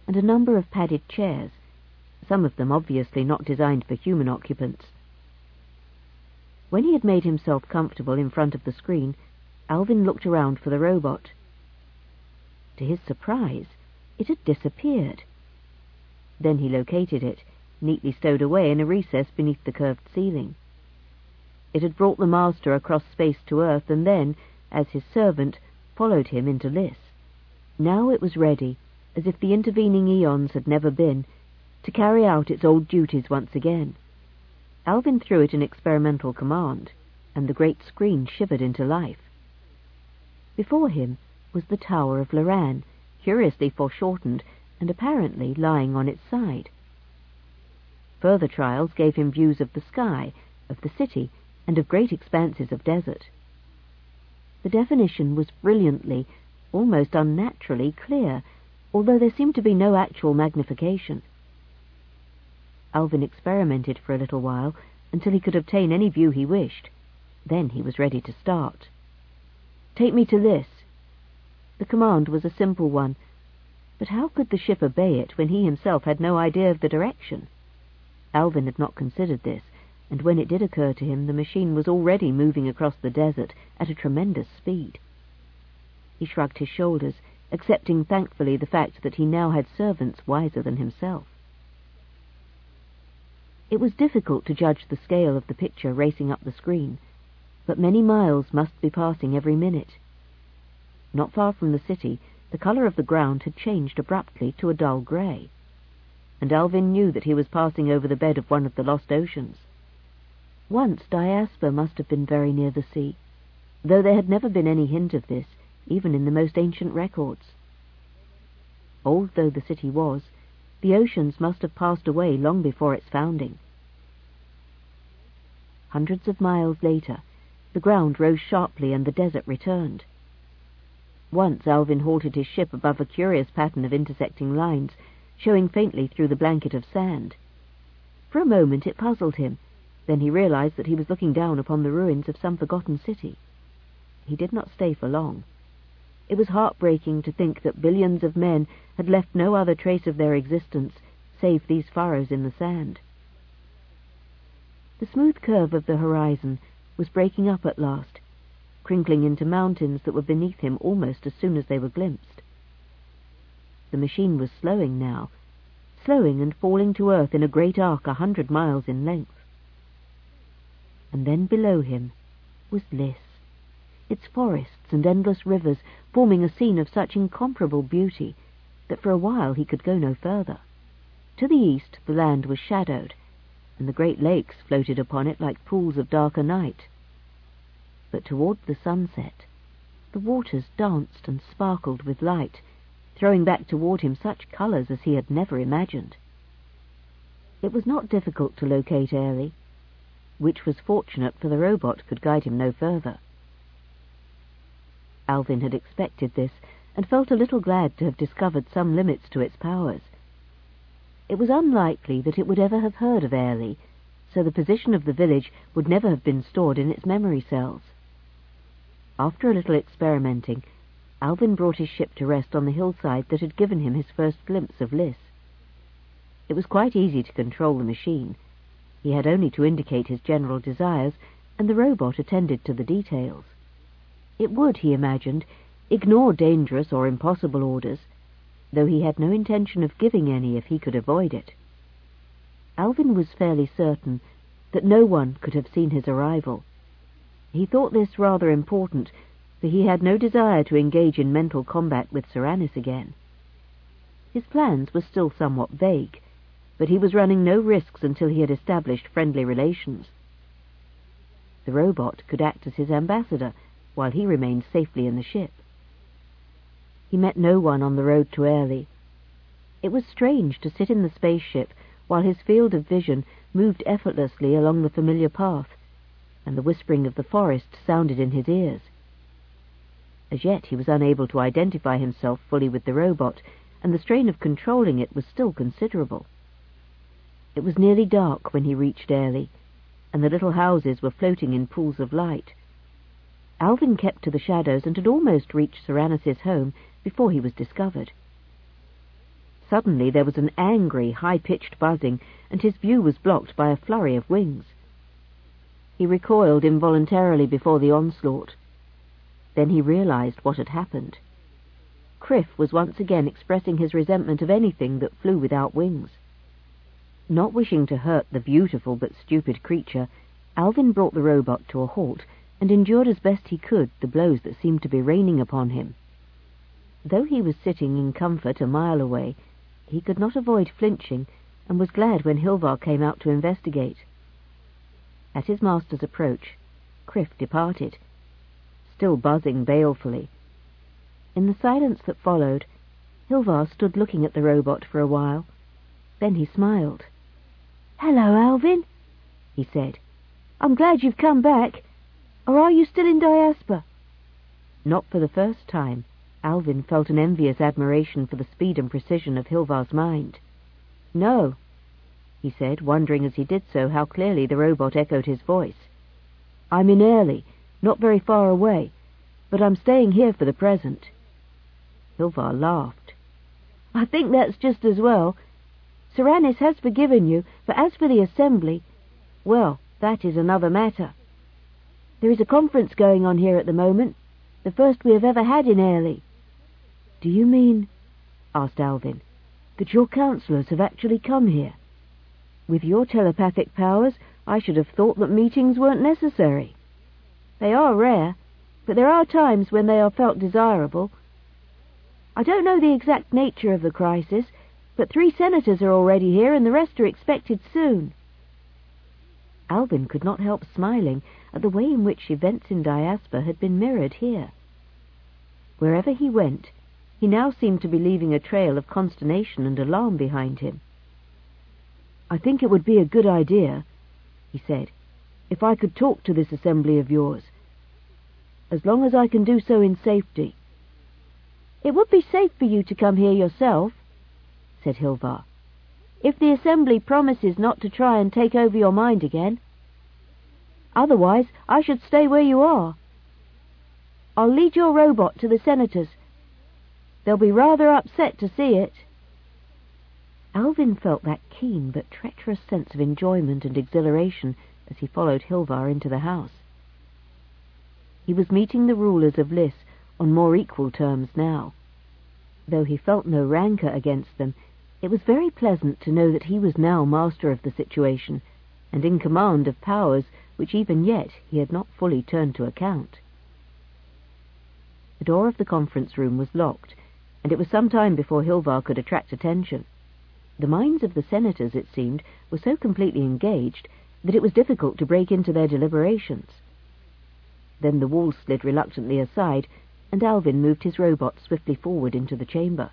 [SPEAKER 2] and a number of padded chairs, some of them obviously not designed for human occupants. When he had made himself comfortable in front of the screen, Alvin looked around for the robot. To his surprise, it had disappeared. Then he located it, neatly stowed away in a recess beneath the curved ceiling. It had brought the master across space to Earth and then, as his servant, followed him into Lys. Now it was ready, as if the intervening eons had never been, to carry out its old duties once again. Alvin threw it an experimental command, and the great screen shivered into life. Before him was the Tower of Loran, curiously foreshortened and apparently lying on its side. Further trials gave him views of the sky, of the city, and of great expanses of desert. The definition was brilliantly, almost unnaturally clear, although there seemed to be no actual magnification. Alvin experimented for a little while, until he could obtain any view he wished. Then he was ready to start. "Take me to Lys." The command was a simple one, but how could the ship obey it when he himself had no idea of the direction? Alvin had not considered this, and when it did occur to him, the machine was already moving across the desert at a tremendous speed. He shrugged his shoulders, accepting thankfully the fact that he now had servants wiser than himself. It was difficult to judge the scale of the picture racing up the screen, but many miles must be passing every minute. Not far from the city, the colour of the ground had changed abruptly to a dull grey, and Alvin knew that he was passing over the bed of one of the lost oceans. Once Diaspar must have been very near the sea, though there had never been any hint of this, even in the most ancient records. Old though the city was, the oceans must have passed away long before its founding. Hundreds of miles later, the ground rose sharply and the desert returned. Once Alvin halted his ship above a curious pattern of intersecting lines, showing faintly through the blanket of sand. For a moment it puzzled him, then he realized that he was looking down upon the ruins of some forgotten city. He did not stay for long. It was heartbreaking to think that billions of men had left no other trace of their existence save these furrows in the sand. The smooth curve of the horizon was breaking up at last, crinkling into mountains that were beneath him almost as soon as they were glimpsed. The machine was slowing now, slowing and falling to earth in a great arc a hundred miles in length. And then below him was Lys, its forests and endless rivers forming a scene of such incomparable beauty that for a while he could go no further. To the east the land was shadowed, and the great lakes floated upon it like pools of darker night. But toward the sunset, the waters danced and sparkled with light, throwing back toward him such colours as he had never imagined. It was not difficult to locate Airlie, which was fortunate, for the robot could guide him no further. Alvin had expected this, and felt a little glad to have discovered some limits to its powers. It was unlikely that it would ever have heard of Airlie, so the position of the village would never have been stored in its memory cells. After a little experimenting, Alvin brought his ship to rest on the hillside that had given him his first glimpse of Lys. It was quite easy to control the machine. He had only to indicate his general desires, and the robot attended to the details. It would, he imagined, ignore dangerous or impossible orders, though he had no intention of giving any if he could avoid it. Alvin was fairly certain that no one could have seen his arrival. He thought this rather important, for he had no desire to engage in mental combat with Soranis again. His plans were still somewhat vague, but he was running no risks until he had established friendly relations. The robot could act as his ambassador, while he remained safely in the ship. He met no one on the road to Airlie. It was strange to sit in the spaceship while his field of vision moved effortlessly along the familiar path, and the whispering of the forest sounded in his ears. As yet he was unable to identify himself fully with the robot, and the strain of controlling it was still considerable. It was nearly dark when he reached Airlie, and the little houses were floating in pools of light. Alvin kept to the shadows and had almost reached Soranis's home before he was discovered. Suddenly there was an angry, high-pitched buzzing, and his view was blocked by a flurry of wings. He recoiled involuntarily before the onslaught. Then he realized what had happened. Criff was once again expressing his resentment of anything that flew without wings. Not wishing to hurt the beautiful but stupid creature, Alvin brought the robot to a halt and endured as best he could the blows that seemed to be raining upon him. Though he was sitting in comfort a mile away, he could not avoid flinching, and was glad when Hilvar came out to investigate. At his master's approach, Criff departed, still buzzing balefully. In the silence that followed, Hilvar stood looking at the robot for a while. Then he smiled. "Hello, Alvin," he said. "I'm glad you've come back. Or are you still in Diasper?" Not for the first time, Alvin felt an envious admiration for the speed and precision of Hilvar's mind. "No," he said, wondering as he did so how clearly the robot echoed his voice. "I'm in Airlie, not very far away, but I'm staying here for the present." Hilvar laughed. "I think that's just as well. Saranis has forgiven you, but as for the assembly, well, that is another matter. There is a conference going on here at the moment, the first we have ever had in Airlie." "Do you mean," asked Alvin, "that your councillors have actually come here? With your telepathic powers, I should have thought that meetings weren't necessary." "They are rare, but there are times when they are felt desirable. I don't know the exact nature of the crisis, but three senators are already here and the rest are expected soon." Alvin could not help smiling at the way in which events in Diasper had been mirrored here. Wherever he went, he now seemed to be leaving a trail of consternation and alarm behind him. "I think it would be a good idea," he said, "if I could talk to this assembly of yours, as long as I can do so in safety." "It would be safe for you to come here yourself," said Hilvar, "if the assembly promises not to try and take over your mind again. Otherwise, I should stay where you are. I'll lead your robot to the senators. They'll be rather upset to see it." Alvin felt that keen but treacherous sense of enjoyment and exhilaration as he followed Hilvar into the house. He was meeting the rulers of Lys on more equal terms now. Though he felt no rancour against them, it was very pleasant to know that he was now master of the situation, and in command of powers which even yet he had not fully turned to account. The door of the conference room was locked, and it was some time before Hilvar could attract attention. The minds of the senators, it seemed, were so completely engaged that it was difficult to break into their deliberations. Then the wall slid reluctantly aside, and Alvin moved his robot swiftly forward into the chamber.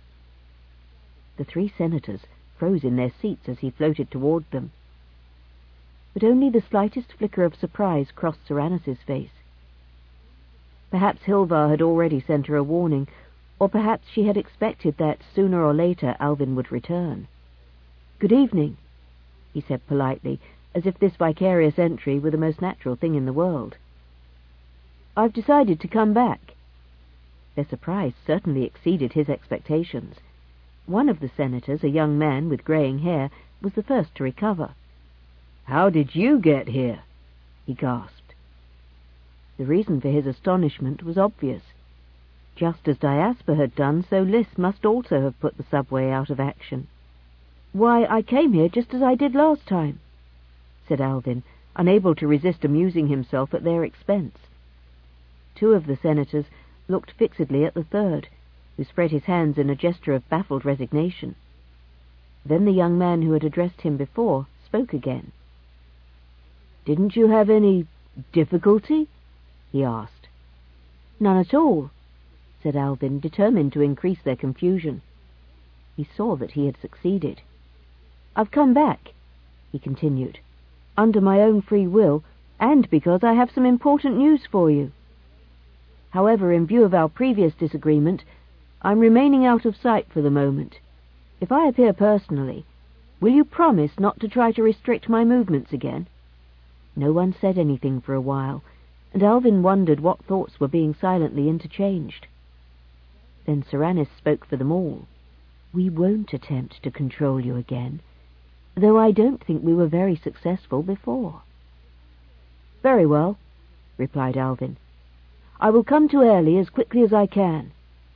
[SPEAKER 2] The three senators froze in their seats as he floated toward them. But only the slightest flicker of surprise crossed Saranis's face. Perhaps Hilvar had already sent her a warning, or perhaps she had expected that sooner or later Alvin would return. "Good evening," he said politely, as if this vicarious entry were the most natural thing in the world. "I've decided to come back." Their surprise certainly exceeded his expectations. One of the senators, a young man with greying hair, was the first to recover. "How did you get here?" he gasped. The reason for his astonishment was obvious. Just as Diasper had done, so Lys must also have put the subway out of action. "Why, I came here just as I did last time," said Alvin, unable to resist amusing himself at their expense. Two of the senators looked fixedly at the third, who spread his hands in a gesture of baffled resignation. Then the young man who had addressed him before spoke again. "Didn't you have any difficulty?" he asked. "None at all," said Alvin, determined to increase their confusion. He saw that he had succeeded. "I've come back," he continued, "under my own free will, and because I have some important news for you. However, in view of our previous disagreement, I'm remaining out of sight for the moment. If I appear personally, will you promise not to try to restrict my movements again?" No one said anything for a while, and Alvin wondered what thoughts were being silently interchanged. Then Saranis spoke for them all.
[SPEAKER 1] We won't attempt to control you again, though I don't think we were very successful before." "Very well," replied Alvin. "I will come to Airlie as quickly as I can."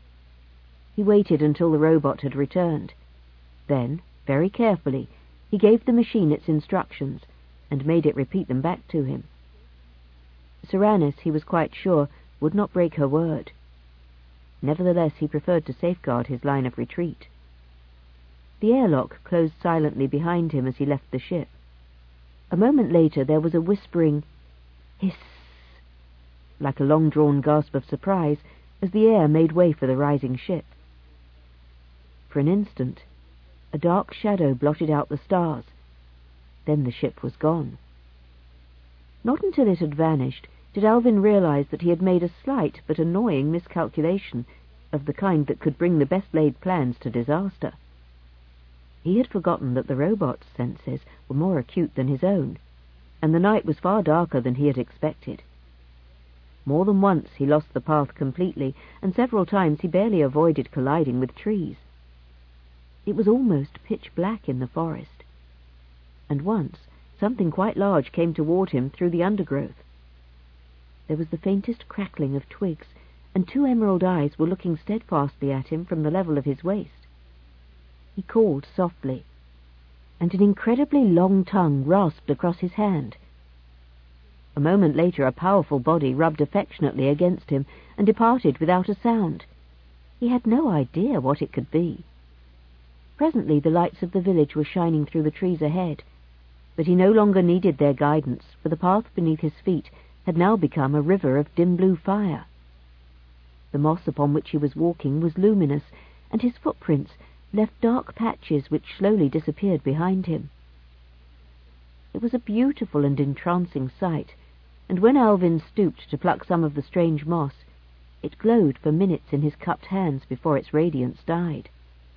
[SPEAKER 1] He waited until the robot had returned. Then, very carefully, he gave the machine its instructions and made it repeat them back to him. Saranis, he was quite sure, would not break her word. Nevertheless, he preferred to safeguard his line of retreat. The airlock closed silently behind him as he left the ship. A moment later there was a whispering hiss, like a long-drawn gasp of surprise, as the air made way for the rising ship. For an instant, a dark shadow blotted out the stars. Then the ship was gone. Not until it had vanished did Alvin realize that he had made a slight but annoying miscalculation of the kind that could bring the best-laid plans to disaster. He had forgotten that the robot's senses were more acute than his own, and the night was far darker than he had expected. More than once he lost the path completely, and several times he barely avoided colliding with trees. It was almost pitch black in the forest, and once something quite large came toward him through the undergrowth. There was the faintest crackling of twigs, and two emerald eyes were looking steadfastly at him from the level of his waist. He called softly, and an incredibly long tongue rasped across his hand. A moment later a powerful body rubbed affectionately against him and departed without a sound. He had no idea what it could be. Presently the lights of the village were shining through the trees ahead, but he no longer needed their guidance, for the path beneath his feet had now become a river of dim blue fire. The moss upon which he was walking was luminous, and his footprints left dark patches which slowly disappeared behind him. It was a beautiful and entrancing sight, and when Alvin stooped to pluck some of the strange moss, it glowed for minutes in his cupped hands before its radiance died.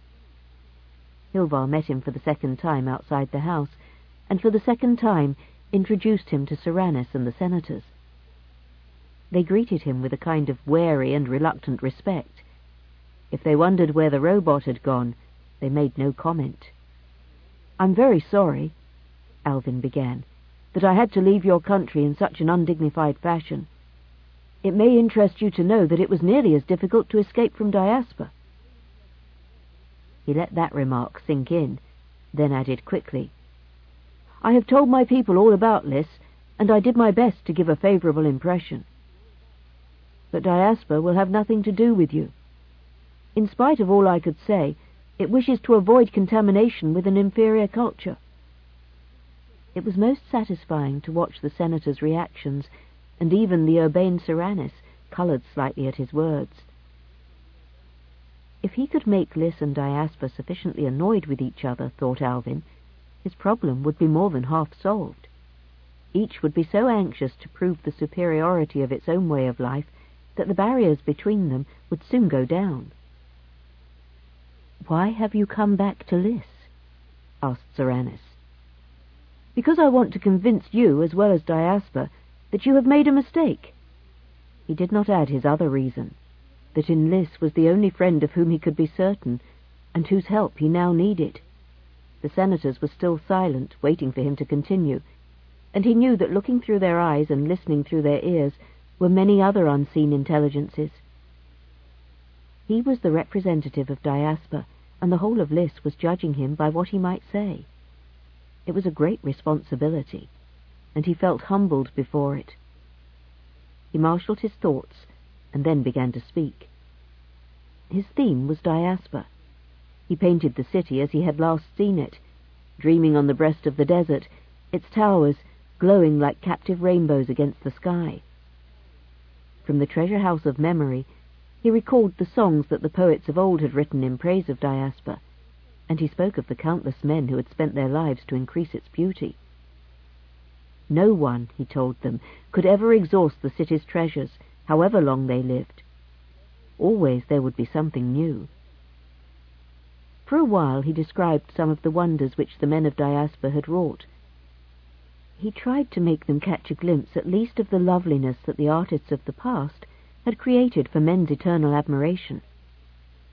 [SPEAKER 1] Hilvar met him for the second time outside the house, and for the second time introduced him to Saranis and the senators. They greeted him with a kind of wary and reluctant respect. If they wondered where the robot had gone, they made no comment. "I'm very sorry," Alvin began, "that I had to leave your country in such an undignified fashion. It may interest you to know that it was nearly as difficult to escape from Diaspa." He let that remark sink in, then added quickly, "I have told my people all about Lys, and I did my best to give a favorable impression. But Diaspa will have nothing to do with you. In spite of all I could say, it wishes to avoid contamination with an inferior culture." It was most satisfying to watch the senator's reactions, and even the urbane Saranis coloured slightly at his words. If he could make Lys and Diaspa sufficiently annoyed with each other, thought Alvin, his problem would be more than half solved. Each would be so anxious to prove the superiority of its own way of life that the barriers between them would soon go down. "Why have you come back to Lys?" asked Saranis. "Because I want to convince you, as well as Diaspa, that you have made a mistake." He did not add his other reason, that in Lys was the only friend of whom he could be certain, and whose help he now needed. The senators were still silent, waiting for him to continue, and he knew that looking through their eyes and listening through their ears were many other unseen intelligences. He was the representative of Diaspa, and the whole of Lys was judging him by what he might say. It was a great responsibility, and he felt humbled before it. He marshalled his thoughts, and then began to speak. His theme was Diaspa. He painted the city as he had last seen it, dreaming on the breast of the desert, its towers glowing like captive rainbows against the sky. From the treasure house of memory, he recalled the songs that the poets of old had written in praise of Diaspa, and he spoke of the countless men who had spent their lives to increase its beauty. No one, he told them, could ever exhaust the city's treasures, however long they lived. Always there would be something new. For a while he described some of the wonders which the men of Diaspa had wrought. He tried to make them catch a glimpse at least of the loveliness that the artists of the past had created for men's eternal admiration.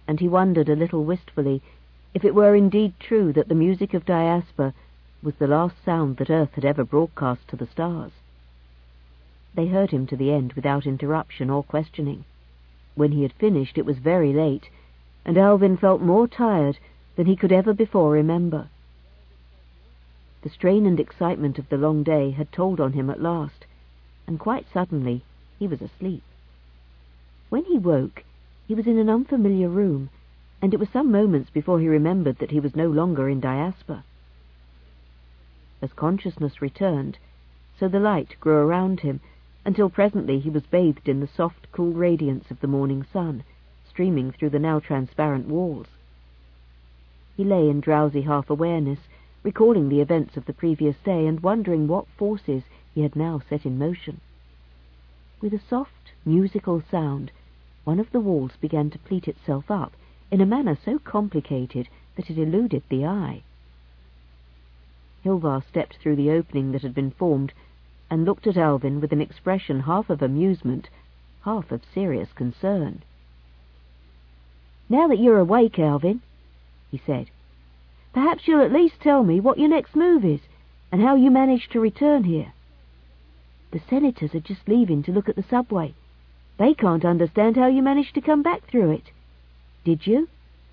[SPEAKER 2] and he wondered a little wistfully if it were indeed true that the music of Diaspar was the last sound that Earth had ever broadcast to the stars. They heard him to the end without interruption or questioning. When he had finished, it was very late, and Alvin felt more tired than he could ever before remember. The strain and excitement of the long day had told on him at last, and quite suddenly he was asleep. When he woke, he was in an unfamiliar room, and it was some moments before he remembered that he was no longer in Diaspar. As consciousness returned, so the light grew around him, until presently he was bathed in the soft, cool radiance of the morning sun, streaming through the now transparent walls. He lay in drowsy half-awareness, recalling the events of the previous day and wondering what forces he had now set in motion. With a soft, musical sound, one of the walls began to pleat itself up in a manner so complicated that it eluded the eye. Hilvar stepped through the opening that had been formed and looked at Alvin with an expression half of amusement, half of serious concern. "Now that you're awake, Alvin," he said, "perhaps you'll at least tell me what your next move is, and how you managed to return here. The senators are just leaving to look at the subway. They can't understand how you managed to come back through it. Did you?"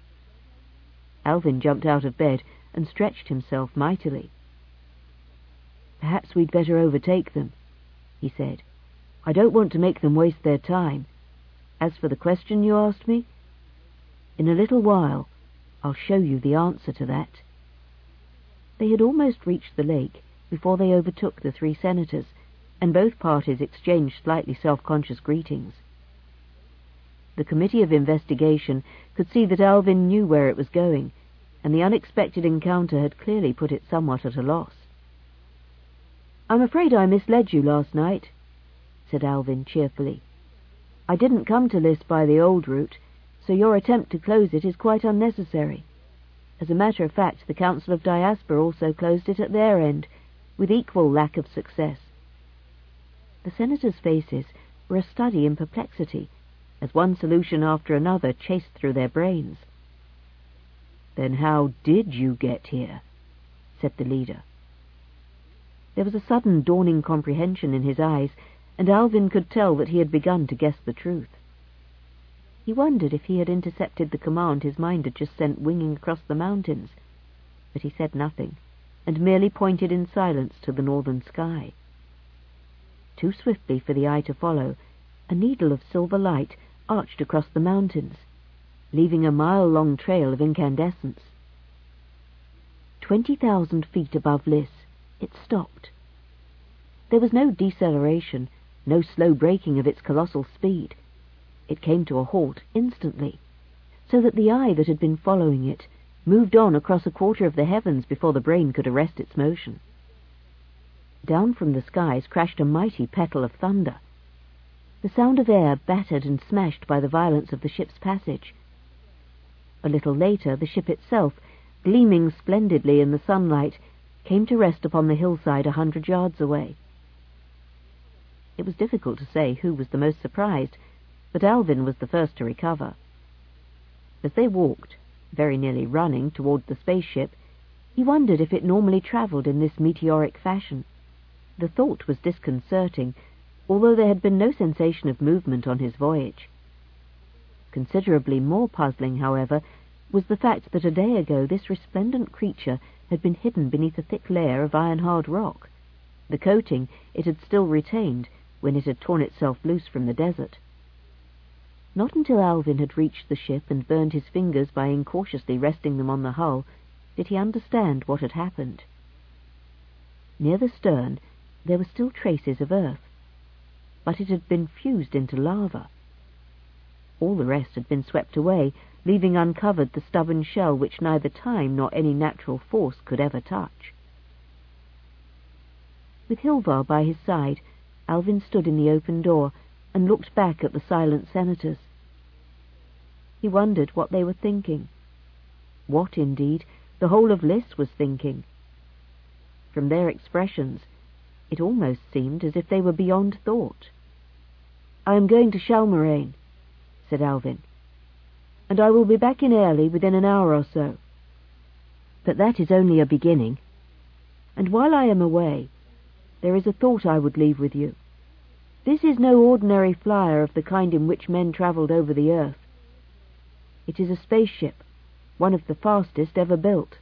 [SPEAKER 2] Alvin jumped out of bed and stretched himself mightily. "Perhaps we'd better overtake them," he said. "I don't want to make them waste their time. As for the question you asked me, in a little while I'll show you the answer to that." They had almost reached the lake before they overtook the three senators, and both parties exchanged slightly self-conscious greetings. The Committee of Investigation could see that Alvin knew where it was going, and the unexpected encounter had clearly put it somewhat at a loss. "I'm afraid I misled you last night," said Alvin cheerfully. "I didn't come to Lys by the old route, so your attempt to close it is quite unnecessary. As a matter of fact, the Council of Diaspar also closed it at their end, with equal lack of success." The senators' faces were a study in perplexity, as one solution after another chased through their brains. "Then how did you get here?" said the leader. There was a sudden dawning comprehension in his eyes, and Alvin could tell that he had begun to guess the truth. He wondered if he had intercepted the command his mind had just sent winging across the mountains, but he said nothing, and merely pointed in silence to the northern sky. Too swiftly for the eye to follow, a needle of silver light arched across the mountains, leaving a mile-long trail of incandescence. Twenty thousand feet above Lys, it stopped. There was no deceleration, no slow breaking of its colossal speed. It came to a halt instantly, so that the eye that had been following it moved on across a quarter of the heavens before the brain could arrest its motion. Down from the skies crashed a mighty petal of thunder. The sound of air battered and smashed by the violence of the ship's passage. A little later, the ship itself, gleaming splendidly in the sunlight, came to rest upon the hillside a hundred yards away. It was difficult to say who was the most surprised, but Alvin was the first to recover. As they walked, very nearly running, toward the spaceship, he wondered if it normally travelled in this meteoric fashion. The thought was disconcerting, although there had been no sensation of movement on his voyage. Considerably more puzzling, however, was the fact that a day ago this resplendent creature had been hidden beneath a thick layer of iron-hard rock. The coating it had still retained when it had torn itself loose from the desert. Not until Alvin had reached the ship and burned his fingers by incautiously resting them on the hull did he understand what had happened. Near the stern there were still traces of earth, but it had been fused into lava. All the rest had been swept away, leaving uncovered the stubborn shell which neither time nor any natural force could ever touch. With Hilvar by his side, Alvin stood in the open door and looked back at the silent senators. He wondered what they were thinking. What, indeed, the whole of Lys was thinking. From their expressions, it almost seemed as if they were beyond thought. "I am going to Shalmarain," said Alvin. and I will be back in Airlie within an hour or so. But that is only a beginning. And while I am away, there is a thought I would leave with you. This is no ordinary flyer of the kind in which men travelled over the earth. It is a spaceship, one of the fastest ever built.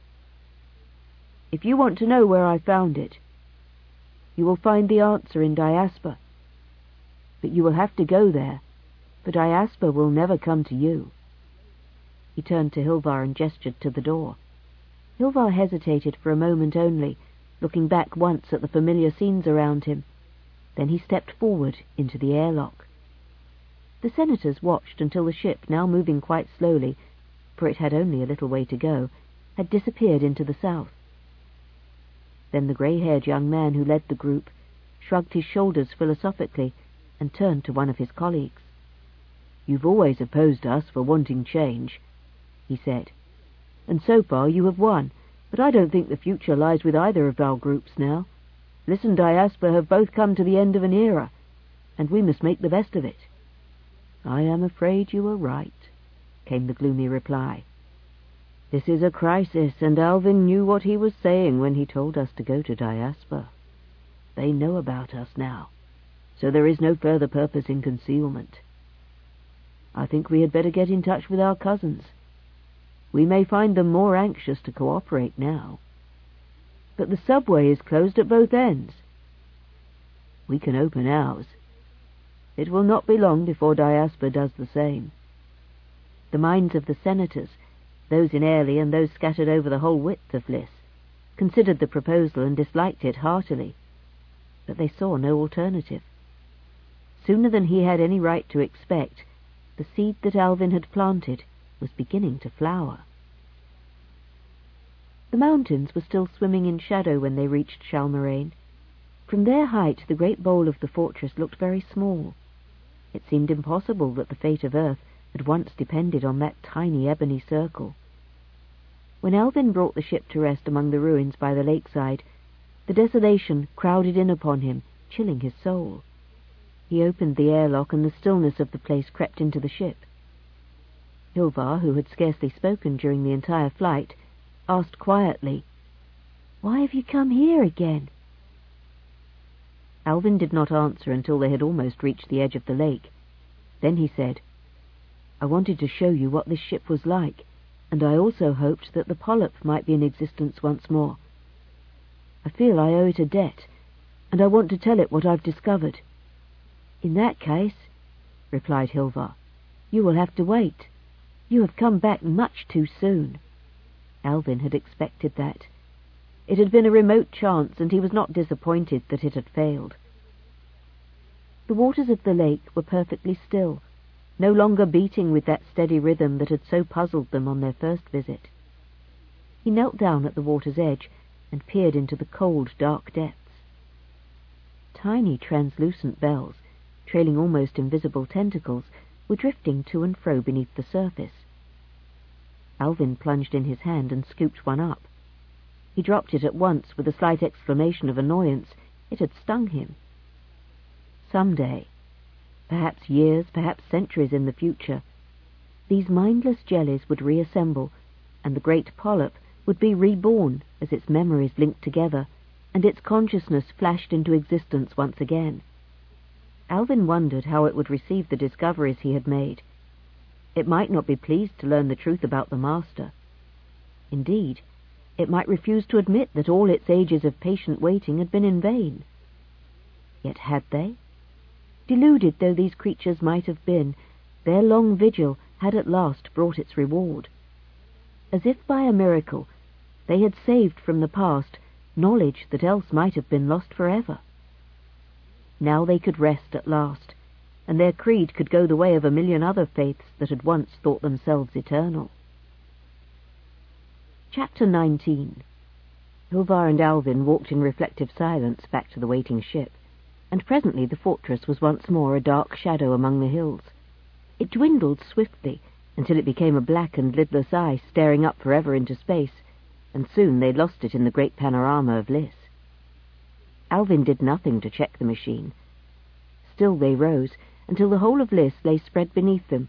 [SPEAKER 2] If you want to know where I found it, you will find the answer in Diaspar. But you will have to go there, for Diaspar will never come to you. He turned to Hilvar and gestured to the door. Hilvar hesitated for a moment only, looking back once at the familiar scenes around him. Then he stepped forward into the airlock. The senators watched until the ship, now moving quite slowly, for it had only a little way to go, had disappeared into the south. Then the grey-haired young man who led the group shrugged his shoulders philosophically and turned to one of his colleagues. "You've always opposed us for wanting change," he said, "and so far you have won, but I don't think the future lies with either of our groups now. Liss and Diaspar have both come to the end of an era, and we must make the best of it." "I am afraid you are right," came the gloomy reply. "This is a crisis, and Alvin knew what he was saying when he told us to go to Diaspar. They know about us now, so there is no further purpose in concealment. I think we had better get in touch with our cousins. We may find them more anxious to cooperate now. But the subway is closed at both ends. We can open ours. It will not be long before Diaspar does the same." The minds of the senators, those in Airlie and those scattered over the whole width of Liss, considered the proposal and disliked it heartily, but they saw no alternative. Sooner than he had any right to expect, the seed that Alvin had planted was beginning to flower. The mountains were still swimming in shadow when they reached Shalmarain. From their height the great bowl of the fortress looked very small. It seemed impossible that the fate of Earth had once depended on that tiny ebony circle. When Alvin brought the ship to rest among the ruins by the lakeside, the desolation crowded in upon him, chilling his soul. He opened the airlock, and the stillness of the place crept into the ship. Hilvar, who had scarcely spoken during the entire flight, asked quietly, "Why have you come here again?" Alvin did not answer until they had almost reached the edge of the lake. Then he said, "I wanted to show you what this ship was like, and I also hoped that the Polyp might be in existence once more. I feel I owe it a debt, and I want to tell it what I've discovered." "In that case," replied Hilvar, "you will have to wait. You have come back much too soon." Alvin had expected that. It had been a remote chance, and he was not disappointed that it had failed. The waters of the lake were perfectly still, no longer beating with that steady rhythm that had so puzzled them on their first visit. He knelt down at the water's edge and peered into the cold, dark depths. Tiny translucent bells, trailing almost invisible tentacles, were drifting to and fro beneath the surface. Alvin plunged in his hand and scooped one up. He dropped it at once with a slight exclamation of annoyance. It had stung him. Some day, perhaps years, perhaps centuries in the future, these mindless jellies would reassemble, and the great polyp would be reborn as its memories linked together, and its consciousness flashed into existence once again. Alvin wondered how it would receive the discoveries he had made. It might not be pleased to learn the truth about the Master. Indeed, it might refuse to admit that all its ages of patient waiting had been in vain. Yet had they? Deluded though these creatures might have been, their long vigil had at last brought its reward. As if by a miracle, they had saved from the past knowledge that else might have been lost forever. Now they could rest at last, and their creed could go the way of a million other faiths that had once thought themselves eternal. Chapter nineteen. Hilvar and Alvin walked in reflective silence back to the waiting ship, and presently the fortress was once more a dark shadow among the hills. It dwindled swiftly until it became a black and lidless eye staring up forever into space, and soon they lost it in the great panorama of Liss. Alvin did nothing to check the machine. Still they rose until the whole of Liss lay spread beneath them,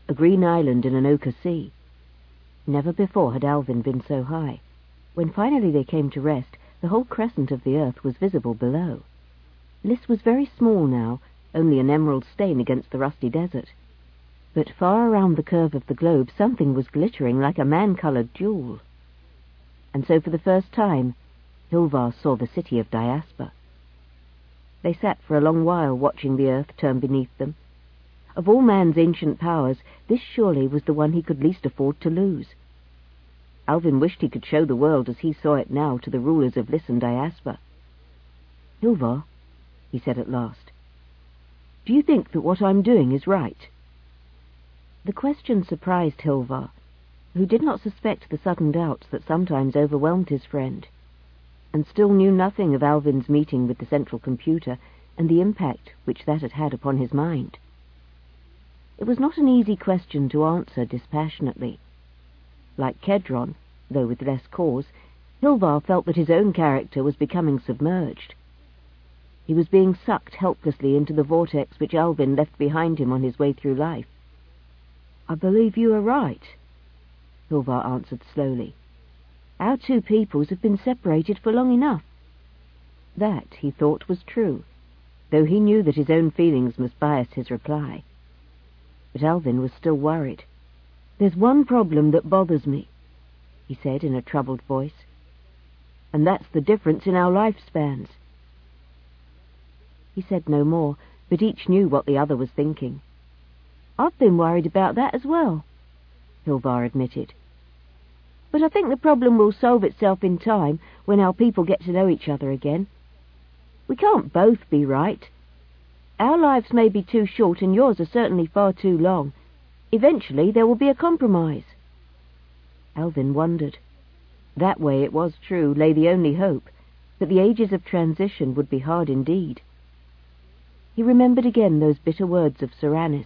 [SPEAKER 2] a green island in an ochre sea. Never before had Alvin been so high. When finally they came to rest, the whole crescent of the earth was visible below. Lys was very small now, only an emerald stain against the rusty desert. But far around the curve of the globe something was glittering like a man-coloured jewel. And so for the first time, Hilvar saw the city of Diaspa. They sat for a long while watching the earth turn beneath them. Of all man's ancient powers, this surely was the one he could least afford to lose. Alvin wished he could show the world as he saw it now to the rulers of Lys and Diaspa. "Hilvar," he said at last, "do you think that what I'm doing is right?" The question surprised Hilvar, who did not suspect the sudden doubts that sometimes overwhelmed his friend, and still knew nothing of Alvin's meeting with the central computer and the impact which that had had upon his mind. It was not an easy question to answer dispassionately. Like Kedron, though with less cause, Hilvar felt that his own character was becoming submerged. He was being sucked helplessly into the vortex which Alvin left behind him on his way through life. "I believe you are right," Hilvar answered slowly. "Our two peoples have been separated for long enough." That, he thought, was true, though he knew that his own feelings must bias his reply. But Alvin was still worried. "There's one problem that bothers me," he said in a troubled voice, "and that's the difference in our lifespans." He said no more, but each knew what the other was thinking. "I've been worried about that as well," Hilvar admitted. "But I think the problem will solve itself in time when our people get to know each other again. We can't both be right. Our lives may be too short and yours are certainly far too long. Eventually there will be a compromise." Alvin wondered. That way, it was true, lay the only hope, but the ages of transition would be hard indeed. He remembered again those bitter words of Soranis.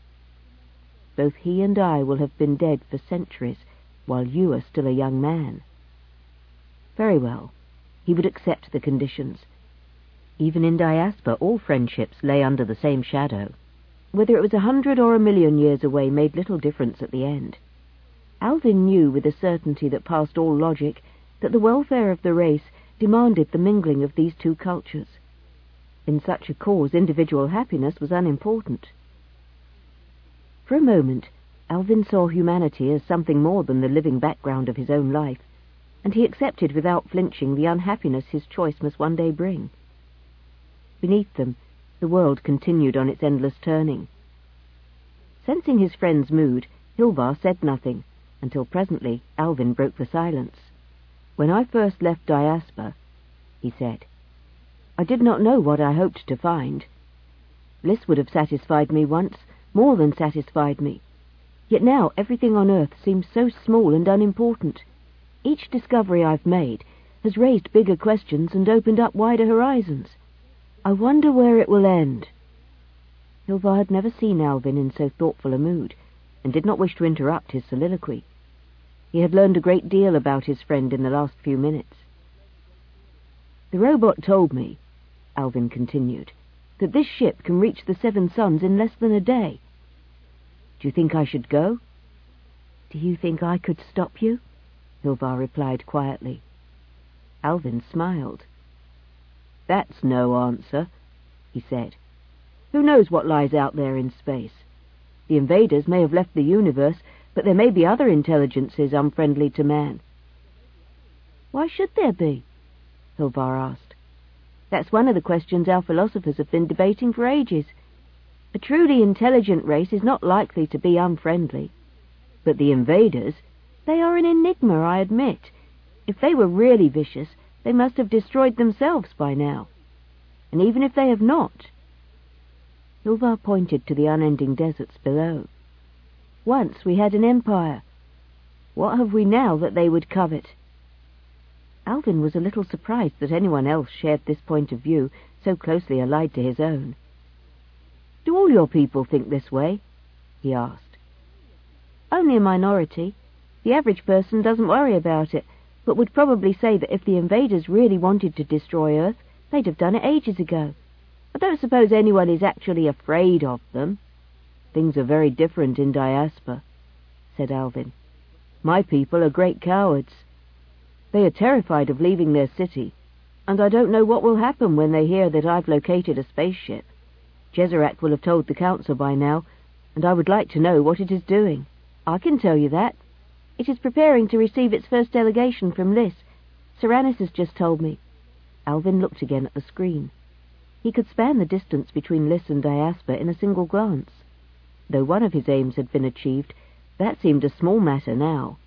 [SPEAKER 2] "Both he and I will have been dead for centuries, while you are still a young man." Very well, he would accept the conditions. Even in Diaspa, all friendships lay under the same shadow. Whether it was a hundred or a million years away made little difference at the end. Alvin knew with a certainty that passed all logic that the welfare of the race demanded the mingling of these two cultures. In such a cause, individual happiness was unimportant. For a moment, Alvin saw humanity as something more than the living background of his own life, and he accepted without flinching the unhappiness his choice must one day bring. Beneath them, the world continued on its endless turning. Sensing his friend's mood, Hilvar said nothing, until presently Alvin broke the silence. "When I first left Diaspa," he said, "I did not know what I hoped to find. Lys would have satisfied me once, more than satisfied me. Yet now everything on earth seems so small and unimportant. Each discovery I've made has raised bigger questions and opened up wider horizons. I wonder where it will end." Hilvar had never seen Alvin in so thoughtful a mood, and did not wish to interrupt his soliloquy. He had learned a great deal about his friend in the last few minutes. "The robot told me," Alvin continued, "that this ship can reach the Seven Suns in less than a day. Do you think I should go?" "Do you think I could stop you?" Hilvar replied quietly. Alvin smiled. "That's no answer," he said. "Who knows what lies out there in space? The invaders may have left the universe, but there may be other intelligences unfriendly to man." "Why should there be?" Hilvar asked. "That's one of the questions our philosophers have been debating for ages. A truly intelligent race is not likely to be unfriendly. But the invaders, they are an enigma, I admit. If they were really vicious, they must have destroyed themselves by now. And even if they have not..." Hilvar pointed to the unending deserts below. "Once we had an empire. What have we now that they would covet?" Alvin was a little surprised that anyone else shared this point of view, so closely allied to his own. "Do all your people think this way?" he asked. "Only a minority. The average person doesn't worry about it, but would probably say that if the invaders really wanted to destroy Earth, they'd have done it ages ago. I don't suppose anyone is actually afraid of them.
[SPEAKER 1] Things are very different in Diasper, said Alvin. My people are great cowards. They are terrified of leaving their city, and I don't know what will happen when they hear that I've located a spaceship. Jezerac will have told the Council by now, and I would like to know what it is doing.
[SPEAKER 2] I can tell you that. It is preparing to receive its first delegation from Lys. Serranus has just told me.
[SPEAKER 1] Alvin looked again at the screen. He could span the distance between Lys and Diasper in a single glance. Though one of his aims had been achieved, that seemed a small matter now.